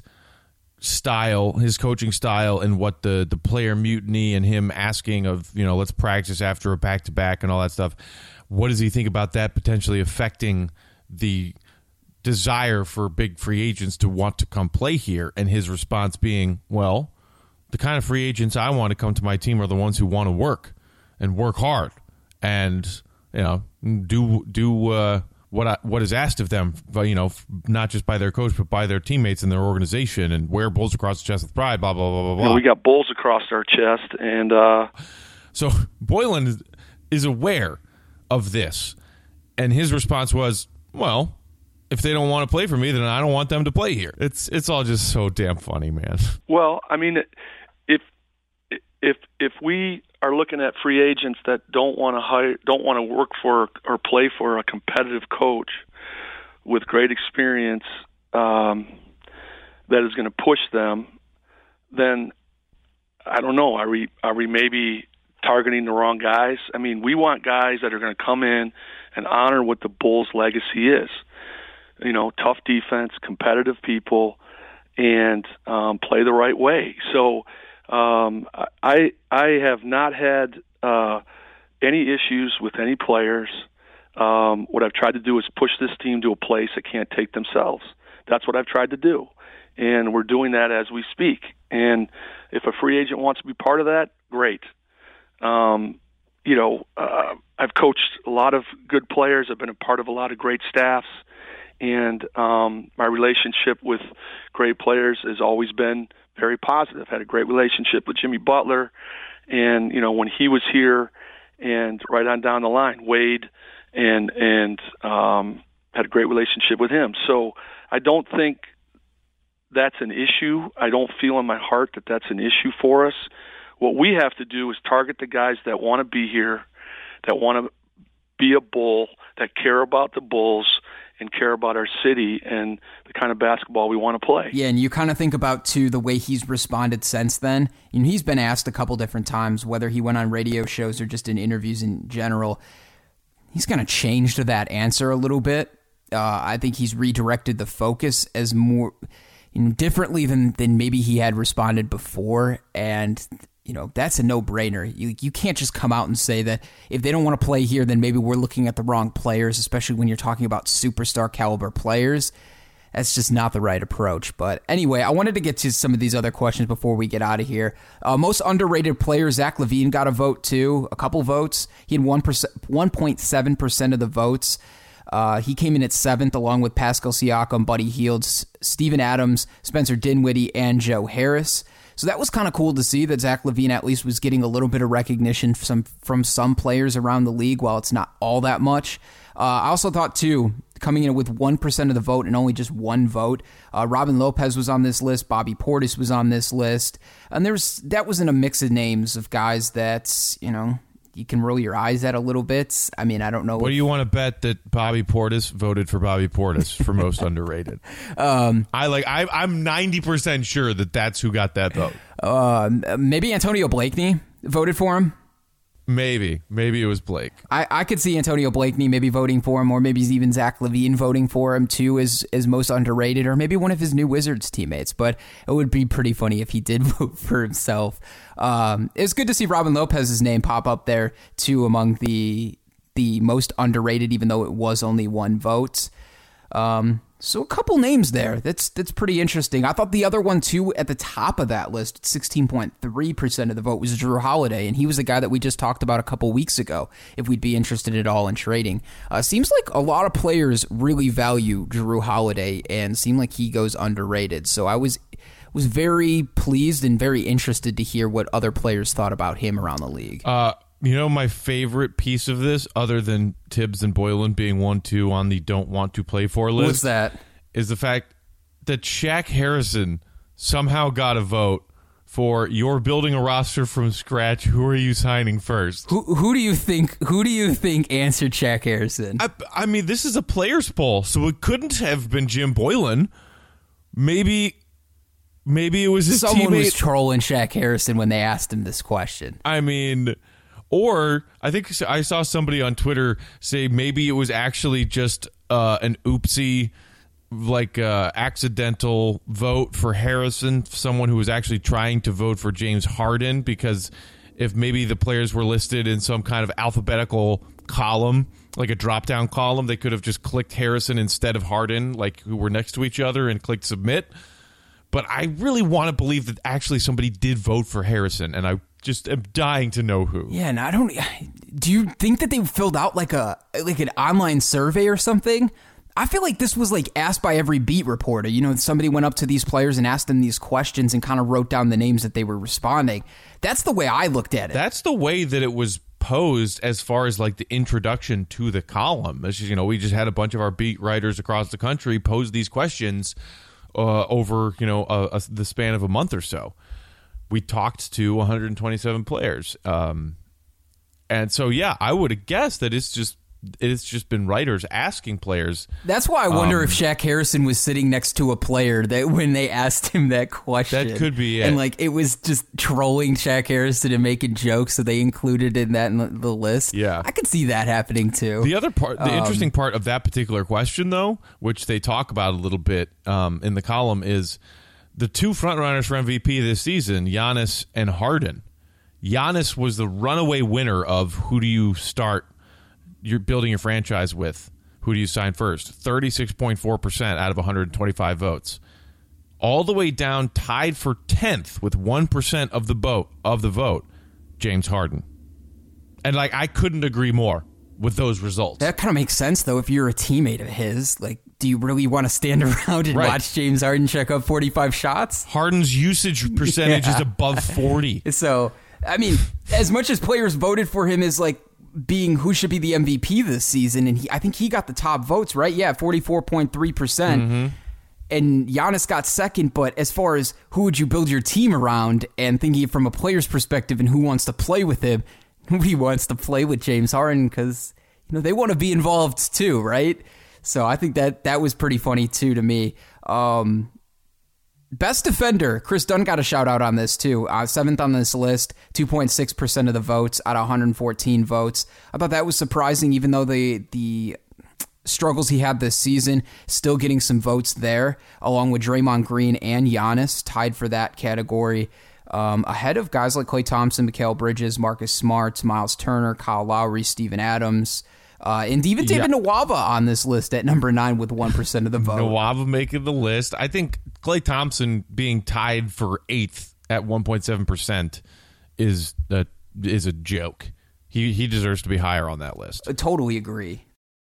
coaching style and what the player mutiny and him asking of, you know, let's practice after a back-to-back and all that stuff. What does he think about that potentially affecting the desire for big free agents to want to come play here? And his response being, well, the kind of free agents I want to come to my team are the ones who want to work and work hard and, you know, do what is asked of them, you know, not just by their coach, but by their teammates and their organization, and wear bulls across the chest with pride, blah, blah, blah, blah, blah. Yeah, we got bulls across our chest. And so Boylen is aware of this. And his response was, well, if they don't want to play for me, then I don't want them to play here. It's all just so damn funny, man. Well, I mean, if we are looking at free agents that don't want to work for or play for a competitive coach with great experience that is going to push them, then I don't know. Are we maybe targeting the wrong guys? I mean, we want guys that are going to come in and honor what the Bulls' legacy is. You know, tough defense, competitive people, and play the right way. So I have not had any issues with any players. What I've tried to do is push this team to a place that can't take themselves. That's what I've tried to do, and we're doing that as we speak. And if a free agent wants to be part of that, great. You know, I've coached a lot of good players. I've been a part of a lot of great staffs. And my relationship with great players has always been very positive. Had a great relationship with Jimmy Butler, and you know, when he was here, and right on down the line, Wade, and had a great relationship with him. So I don't think that's an issue. I don't feel in my heart that that's an issue for us. What we have to do is target the guys that want to be here, that want to be a Bull, that care about the Bulls, and care about our city and the kind of basketball we want to play. Yeah, and you kind of think about, too, the way he's responded since then. You know, he's been asked a couple different times, whether he went on radio shows or just in interviews in general. He's kind of changed that answer a little bit. I think he's redirected the focus as more differently than maybe he had responded before, and that's a no-brainer. You can't just come out and say that if they don't want to play here, then maybe we're looking at the wrong players, especially when you're talking about superstar caliber players. That's just not the right approach. But anyway, I wanted to get to some of these other questions before we get out of here. Most underrated player, Zach LaVine, got a vote too, a couple votes. He had 1.7% of the votes. He came in at 7th, along with Pascal Siakam, Buddy Hield, Steven Adams, Spencer Dinwiddie, and Joe Harris. So that was kind of cool to see that Zach LaVine at least was getting a little bit of recognition from some players around the league, while it's not all that much. I also thought, too, coming in with 1% of the vote and only just one vote, Robin Lopez was on this list, Bobby Portis was on this list, and that was in a mix of names of guys that, you can roll your eyes at a little bit. I mean, I don't know. What do you want to bet that Bobby Portis voted for Bobby Portis for most underrated? I'm 90% sure that that's who got that vote. Maybe Antonio Blakeney voted for him. Maybe it was Blake. I could see Antonio Blakeney maybe voting for him, or maybe even Zach LaVine voting for him too as most underrated, or maybe one of his new Wizards teammates. But it would be pretty funny if he did vote for himself. It's good to see Robin Lopez's name pop up there too among the most underrated, even though it was only one vote. So a couple names there. That's pretty interesting. I thought the other one, too, at the top of that list, 16.3% of the vote, was Jrue Holiday, and he was a guy that we just talked about a couple weeks ago, if we'd be interested at all in trading. Seems like a lot of players really value Jrue Holiday and seem like he goes underrated. So I was very pleased and very interested to hear what other players thought about him around the league. My favorite piece of this, other than Tibbs and Boylan being 1-2 on the don't want to play for list, what's that? Is the fact that Shaq Harrison somehow got a vote for you're building a roster from scratch. Who are you signing first? Who do you think answered Shaq Harrison? I mean, this is a players poll, so it couldn't have been Jim Boylan. Maybe it was his Someone teammate. was trolling Shaq Harrison when they asked him this question. I mean, or I think I saw somebody on Twitter say maybe it was actually just an oopsie, accidental vote for Harrison, someone who was actually trying to vote for James Harden, because if maybe the players were listed in some kind of alphabetical column, like a drop-down column, they could have just clicked Harrison instead of Harden, who were next to each other, and clicked submit. But I really want to believe that actually somebody did vote for Harrison, and I just am dying to know who. Yeah, and do you think that they filled out like an online survey or something? I feel like this was asked by every beat reporter. Somebody went up to these players and asked them these questions and kind of wrote down the names that they were responding. That's the way I looked at it. That's the way that it was posed as far as the introduction to the column. It's just, we just had a bunch of our beat writers across the country pose these questions over the span of a month or so. We talked to 127 players, and so I would have guessed that it's just been writers asking players. That's why I wonder if Shaq Harrison was sitting next to a player that when they asked him that question. That could be it. And it was just trolling Shaq Harrison and making jokes, so they included that in the list. Yeah. I could see that happening too. The other part, the interesting part of that particular question, though, which they talk about a little bit in the column, is the two frontrunners for MVP this season, Giannis and Harden. Giannis was the runaway winner of who do you start you're building your franchise with. Who do you sign first? 36.4% out of 125 votes. All the way down, tied for 10th with 1% of the vote, James Harden. And I couldn't agree more with those results. That kind of makes sense, though, if you're a teammate of his. Do you really want to stand around and watch James Harden check up 45 shots? Harden's usage percentage is above 40. So, I mean, as much as players voted for him as being who should be the MVP this season, and I think he got the top votes, right? Yeah, 44.3%. Mm-hmm. And Giannis got second, but as far as who would you build your team around and thinking from a player's perspective and who wants to play with him, nobody wants to play with James Harden because they want to be involved too, right? So I think that was pretty funny too to me. Best defender, Chris Dunn got a shout out on this too. 7th on this list, 2.6% of the votes out of 114 votes. I thought that was surprising, even though the struggles he had this season, still getting some votes there, along with Draymond Green and Giannis, tied for that category. Ahead of guys like Klay Thompson, Mikal Bridges, Marcus Smart, Miles Turner, Kyle Lowry, Steven Adams, and even David Nwaba on this list at number 9 with 1% of the vote. Nwaba making the list. I think Klay Thompson being tied for 8th at 1.7% is a joke. He deserves to be higher on that list. I totally agree.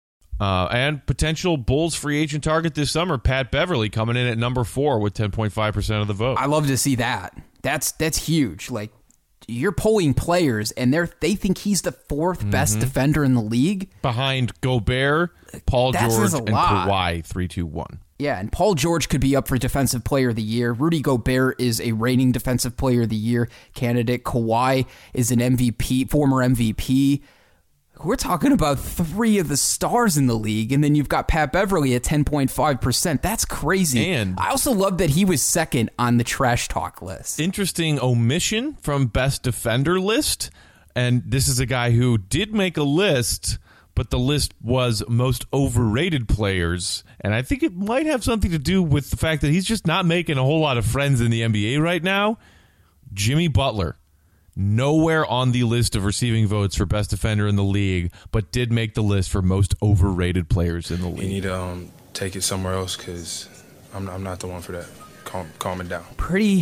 And potential Bulls free agent target this summer, Pat Beverly coming in at number 4 with 10.5% of the vote. I love to see that. That's huge. Like, you're polling players, and they think he's the 4th best defender in the league. Behind Gobert, Paul George, and Kawhi, 3-2-1. Yeah, and Paul George could be up for Defensive Player of the Year. Rudy Gobert is a reigning Defensive Player of the Year candidate. Kawhi is an MVP, former MVP. We're talking about 3 of the stars in the league, and then you've got Pat Beverly at 10.5%. That's crazy. And I also love that he was 2nd on the trash talk list. Interesting omission from Best Defender list, and this is a guy who did make a list, but the list was most overrated players, and I think it might have something to do with the fact that he's just not making a whole lot of friends in the NBA right now. Jimmy Butler. Nowhere on the list of receiving votes for best defender in the league, but did make the list for most overrated players in the league. You need to take it somewhere else because I'm not the one for that. Calm it down. Pretty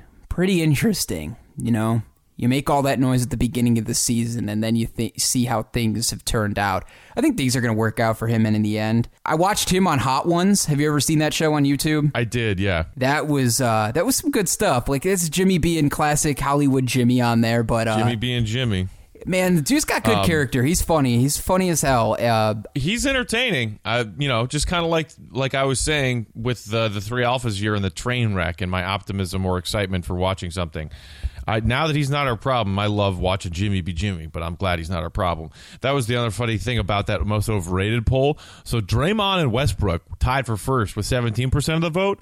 interesting, you know? You make all that noise at the beginning of the season, and then you see how things have turned out. I think things are going to work out for him, and in the end, I watched him on Hot Ones. Have you ever seen that show on YouTube? I did, yeah. That was some good stuff. Like, it's Jimmy B and classic Hollywood Jimmy on there, but Jimmy B and Jimmy. Man, the dude's got good character. He's funny. He's funny as hell. He's entertaining. Just kind of like I was saying with the 3 Alphas year and the train wreck and my optimism or excitement for watching something. Now that he's not our problem, I love watching Jimmy be Jimmy, but I'm glad he's not our problem. That was the other funny thing about that most overrated poll. So Draymond and Westbrook tied for first with 17% of the vote,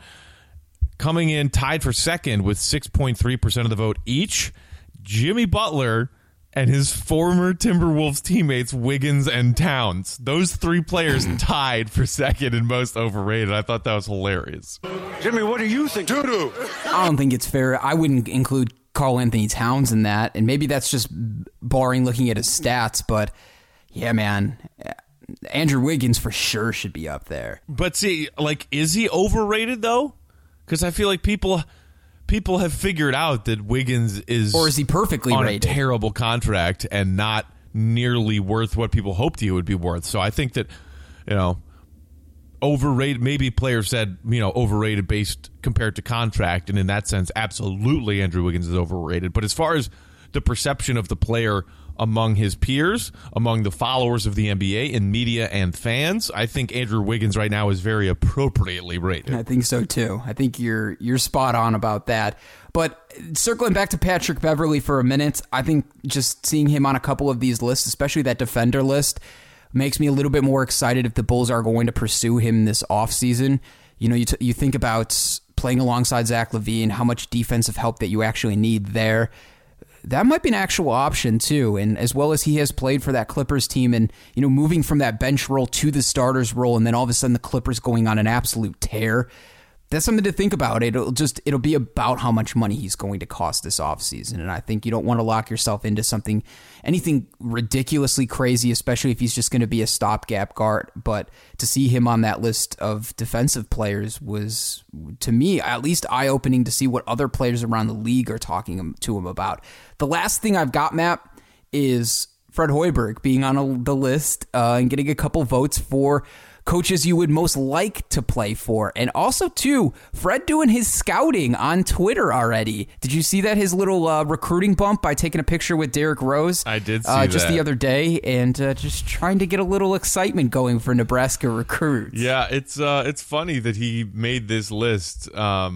coming in tied for second with 6.3% of the vote each. Jimmy Butler and his former Timberwolves teammates Wiggins and Towns. Those 3 players tied for second and most overrated. I thought that was hilarious. Jimmy, what do you think? Doo-doo. I don't think it's fair. I wouldn't include Karl Anthony Towns in that, and maybe that's just boring looking at his stats, but yeah, man, Andrew Wiggins for sure should be up there. But see, like, is he overrated though? Because I feel like people have figured out that Wiggins is, or is he perfectly on rated? A terrible contract and not nearly worth what people hoped he would be worth. So I think that, overrated, maybe players said, overrated based compared to contract, and in that sense, absolutely Andrew Wiggins is overrated. But as far as the perception of the player among his peers, among the followers of the NBA and media and fans, I think Andrew Wiggins right now is very appropriately rated. I think so too. I think you're spot on about that. But circling back to Patrick Beverly for a minute, I think just seeing him on a couple of these lists, especially that defender list, makes me a little bit more excited if the Bulls are going to pursue him this offseason. You think about playing alongside Zach LaVine, how much defensive help that you actually need there. That might be an actual option too, and as well as he has played for that Clippers team and, moving from that bench role to the starters role, and then all of a sudden the Clippers going on an absolute tear. That's something to think about. It'll be about how much money he's going to cost this offseason, and I think you don't want to lock yourself into anything ridiculously crazy, especially if he's just going to be a stopgap guard. But to see him on that list of defensive players was, to me, at least eye-opening to see what other players around the league are talking to him about. The last thing I've got, Matt, is Fred Hoiberg being on the list and getting a couple votes for coaches you would most like to play for. And also, too, Fred doing his scouting on Twitter already. Did you see that? His little recruiting bump by taking a picture with Derrick Rose? I did see that. Just the other day, and just trying to get a little excitement going for Nebraska recruits. Yeah, it's funny that he made this list.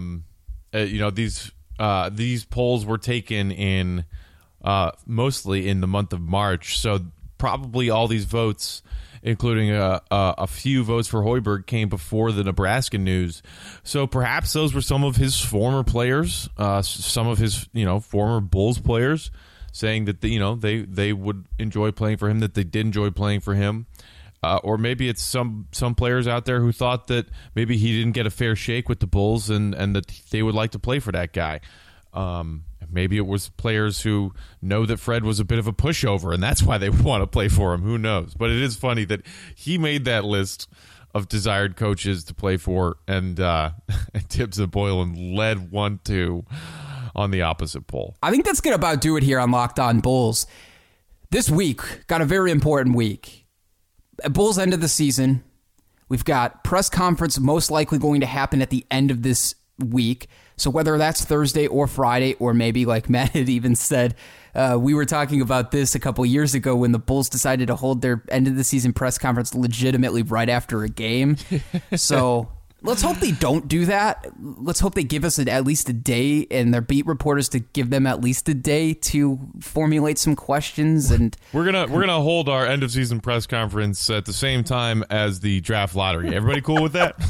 These polls were taken in mostly in the month of March, so probably all these votes including a few votes for Hoiberg, came before the Nebraska news. So perhaps those were some of his former players, some of his former Bulls players, saying that they would enjoy playing for him, that they did enjoy playing for him. Or maybe it's some players out there who thought that maybe he didn't get a fair shake with the Bulls and that they would like to play for that guy. Maybe it was players who know that Fred was a bit of a pushover, and that's why they want to play for him. Who knows? But it is funny that he made that list of desired coaches to play for, and Tibbs and Boylan led 1-2 on the opposite pole. I think that's going to about do it here on Locked On Bulls. This week, got a very important week. At Bulls end of the season, we've got press conference most likely going to happen at the end of this week. So whether that's Thursday or Friday, or maybe like Matt had even said, we were talking about this a couple years ago when the Bulls decided to hold their end of the season press conference legitimately right after a game. So let's hope they don't do that. Let's hope they give us at least a day, and their beat reporters to give them at least a day to formulate some questions. And we're gonna hold our end of season press conference at the same time as the draft lottery. Everybody cool with that?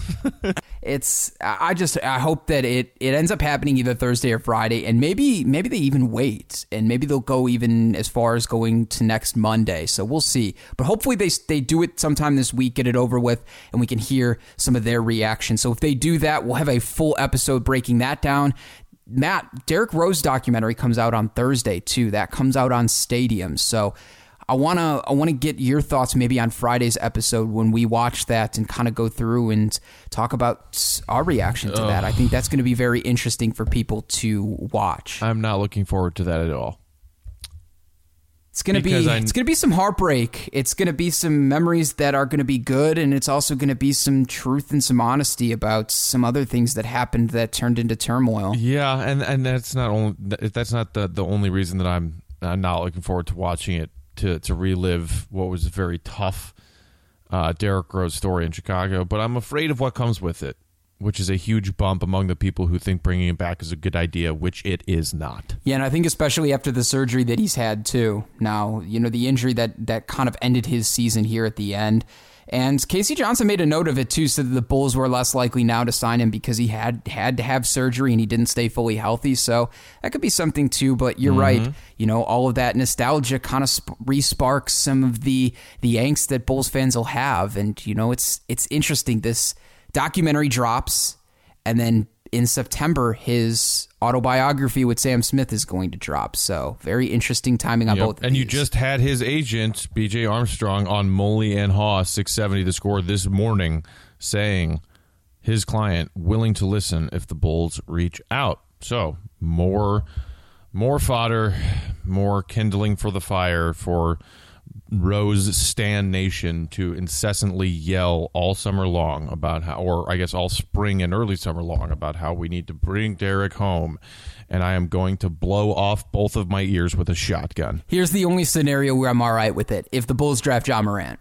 I hope that it ends up happening either Thursday or Friday, and maybe they even wait, and maybe they'll go even as far as going to next Monday. So we'll see. But hopefully they do it sometime this week, get it over with, and we can hear some of their reaction. So if they do that, we'll have a full episode breaking that down. Matt, Derrick Rose documentary comes out on Thursday too. That comes out on Stadium. So I wanna get your thoughts maybe on Friday's episode when we watch that and kind of go through and talk about our reaction to that. I think that's going to be very interesting for people to watch. I'm not looking forward to that at all. It's gonna be some heartbreak. It's gonna be some memories that are gonna be good, and it's also gonna be some truth and some honesty about some other things that happened that turned into turmoil. Yeah, and that's not the only reason that I'm not looking forward to watching it, to relive what was a very tough Derrick Rose story in Chicago. But I'm afraid of what comes with it, which is a huge bump among the people who think bringing him back is a good idea, which it is not. Yeah, and I think especially after the surgery that he's had, too. Now, the injury that kind of ended his season here at the end. And Casey Johnson made a note of it, too, so that the Bulls were less likely now to sign him because he had to have surgery and he didn't stay fully healthy. So that could be something, too. But you're right. All of that nostalgia kind of re-sparks some of the angst that Bulls fans will have. And, it's interesting. This documentary drops, and then in September, his autobiography with Sam Smith is going to drop. So very interesting timing on both of and these. You just had his agent, B.J. Armstrong, on Moley and Haw 670 The Score this morning, saying his client willing to listen if the Bulls reach out. So more fodder, more kindling for the fire for Rose Stan Nation to incessantly yell all summer long about how, or I guess all spring and early summer long, about how we need to bring Derrick home, and I am going to blow off both of my ears with a shotgun. Here's the only scenario where I'm all right with it. If the Bulls draft Ja Morant.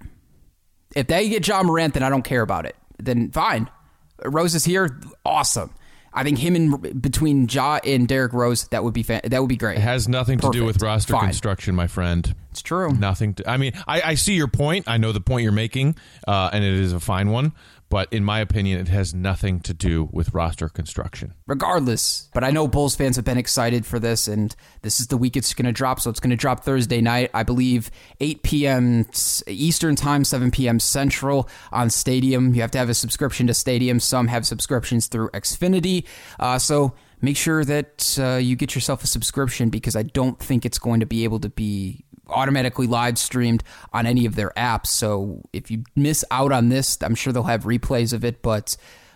If they get Ja Morant, then I don't care about it. Then fine. Rose is here, awesome. I think between Ja and Derrick Rose, that would be great. It has nothing to do with roster construction, my friend. It's true. Nothing. I see your point. I know the point you're making, and it is a fine one. But in my opinion, it has nothing to do with roster construction. Regardless, but I know Bulls fans have been excited for this, and this is the week it's going to drop, so it's going to drop Thursday night, I believe, 8 p.m. Eastern Time, 7 p.m. Central on Stadium. You have to have a subscription to Stadium. Some have subscriptions through Xfinity, so make sure that you get yourself a subscription, because I don't think it's going to be able to be automatically live streamed on any of their apps. So if you miss out on this, I'm sure they'll have replays of it. But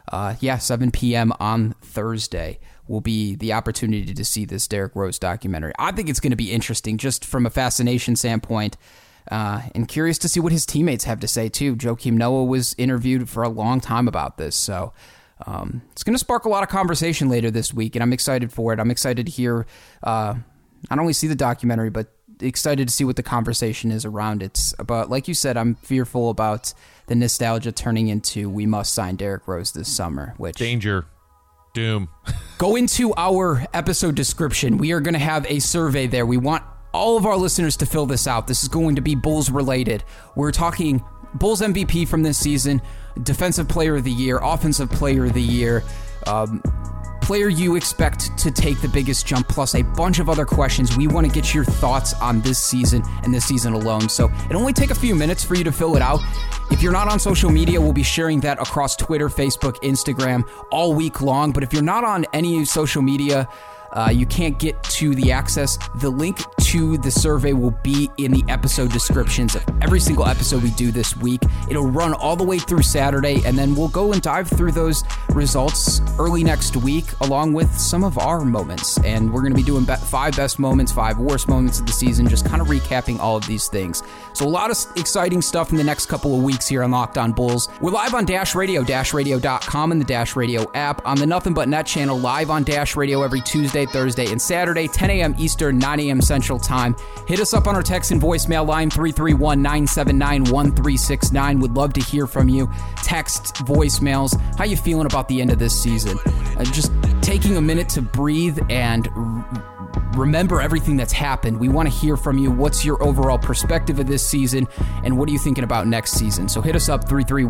7 p.m. on Thursday will be the opportunity to see this Derrick Rose documentary. I think it's going to be interesting just from a fascination standpoint, and curious to see what his teammates have to say too. Joakim Noah was interviewed for a long time about this. So it's going to spark a lot of conversation later this week, and I'm excited for it. I'm excited to hear, not only see the documentary, but excited to see what the conversation is around it. But like you said, I'm fearful about the nostalgia turning into we must sign Derrick Rose this summer. Which danger, doom. Go into our episode description. We are going to have a survey there. We want all of our listeners to fill this out. This is going to be Bulls related. We're talking Bulls MVP from this seaon, Defensive Player of the Year, Offensive Player of the Year, player you expect to take the biggest jump, plus a bunch of other questions. We want to get your thoughts on this season and this season alone. So it'll only take a few minutes for you to fill it out. If you're not on social media, we'll be sharing that across Twitter, Facebook, Instagram all week long. But if you're not on any social media, you can't get to the access. The link to the survey will be in the episode descriptions of every single episode we do this week. It'll run all the way through Saturday, and then we'll go and dive through those results early next week, along with some of our moments. And we're going to be doing 5 best moments, 5 worst moments of the season, just kind of recapping all of these things. So a lot of exciting stuff in the next couple of weeks here on Locked On Bulls. We're live on Dash Radio, dashradio.com, and the Dash Radio app, on the Nothing But Net channel, live on Dash Radio every Tuesday, Thursday, and Saturday, 10 a.m. Eastern, 9 a.m. Central Time. Hit us up on our text and voicemail line, 331-979-1369. Would love to hear from you. Text, voicemails. How you feeling about the end of this season? Just taking a minute to breathe and remember everything that's happened. We want to hear from you. What's your overall perspective of this season, and what are you thinking about next season? So hit us up,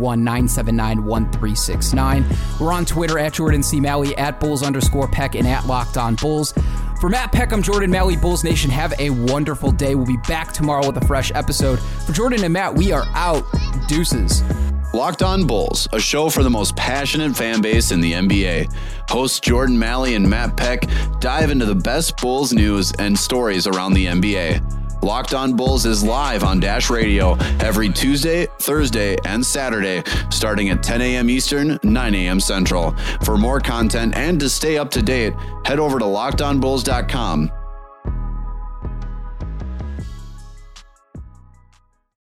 331-979-1369. We're on Twitter at Jordan C. Malley, at Bulls_Peck, and at Locked On Bulls. For Matt Peck, I'm Jordan Malley. Bulls Nation, have a wonderful day. We'll be back tomorrow with a fresh episode. For Jordan and Matt, we are out. Deuces. Locked On Bulls, a show for the most passionate fan base in the NBA. Hosts Jordan Malley and Matt Peck dive into the best Bulls news and stories around the NBA. Locked On Bulls is live on Dash Radio every Tuesday, Thursday, and Saturday, starting at 10 a.m. Eastern, 9 a.m. Central. For more content and to stay up to date, head over to LockedOnBulls.com.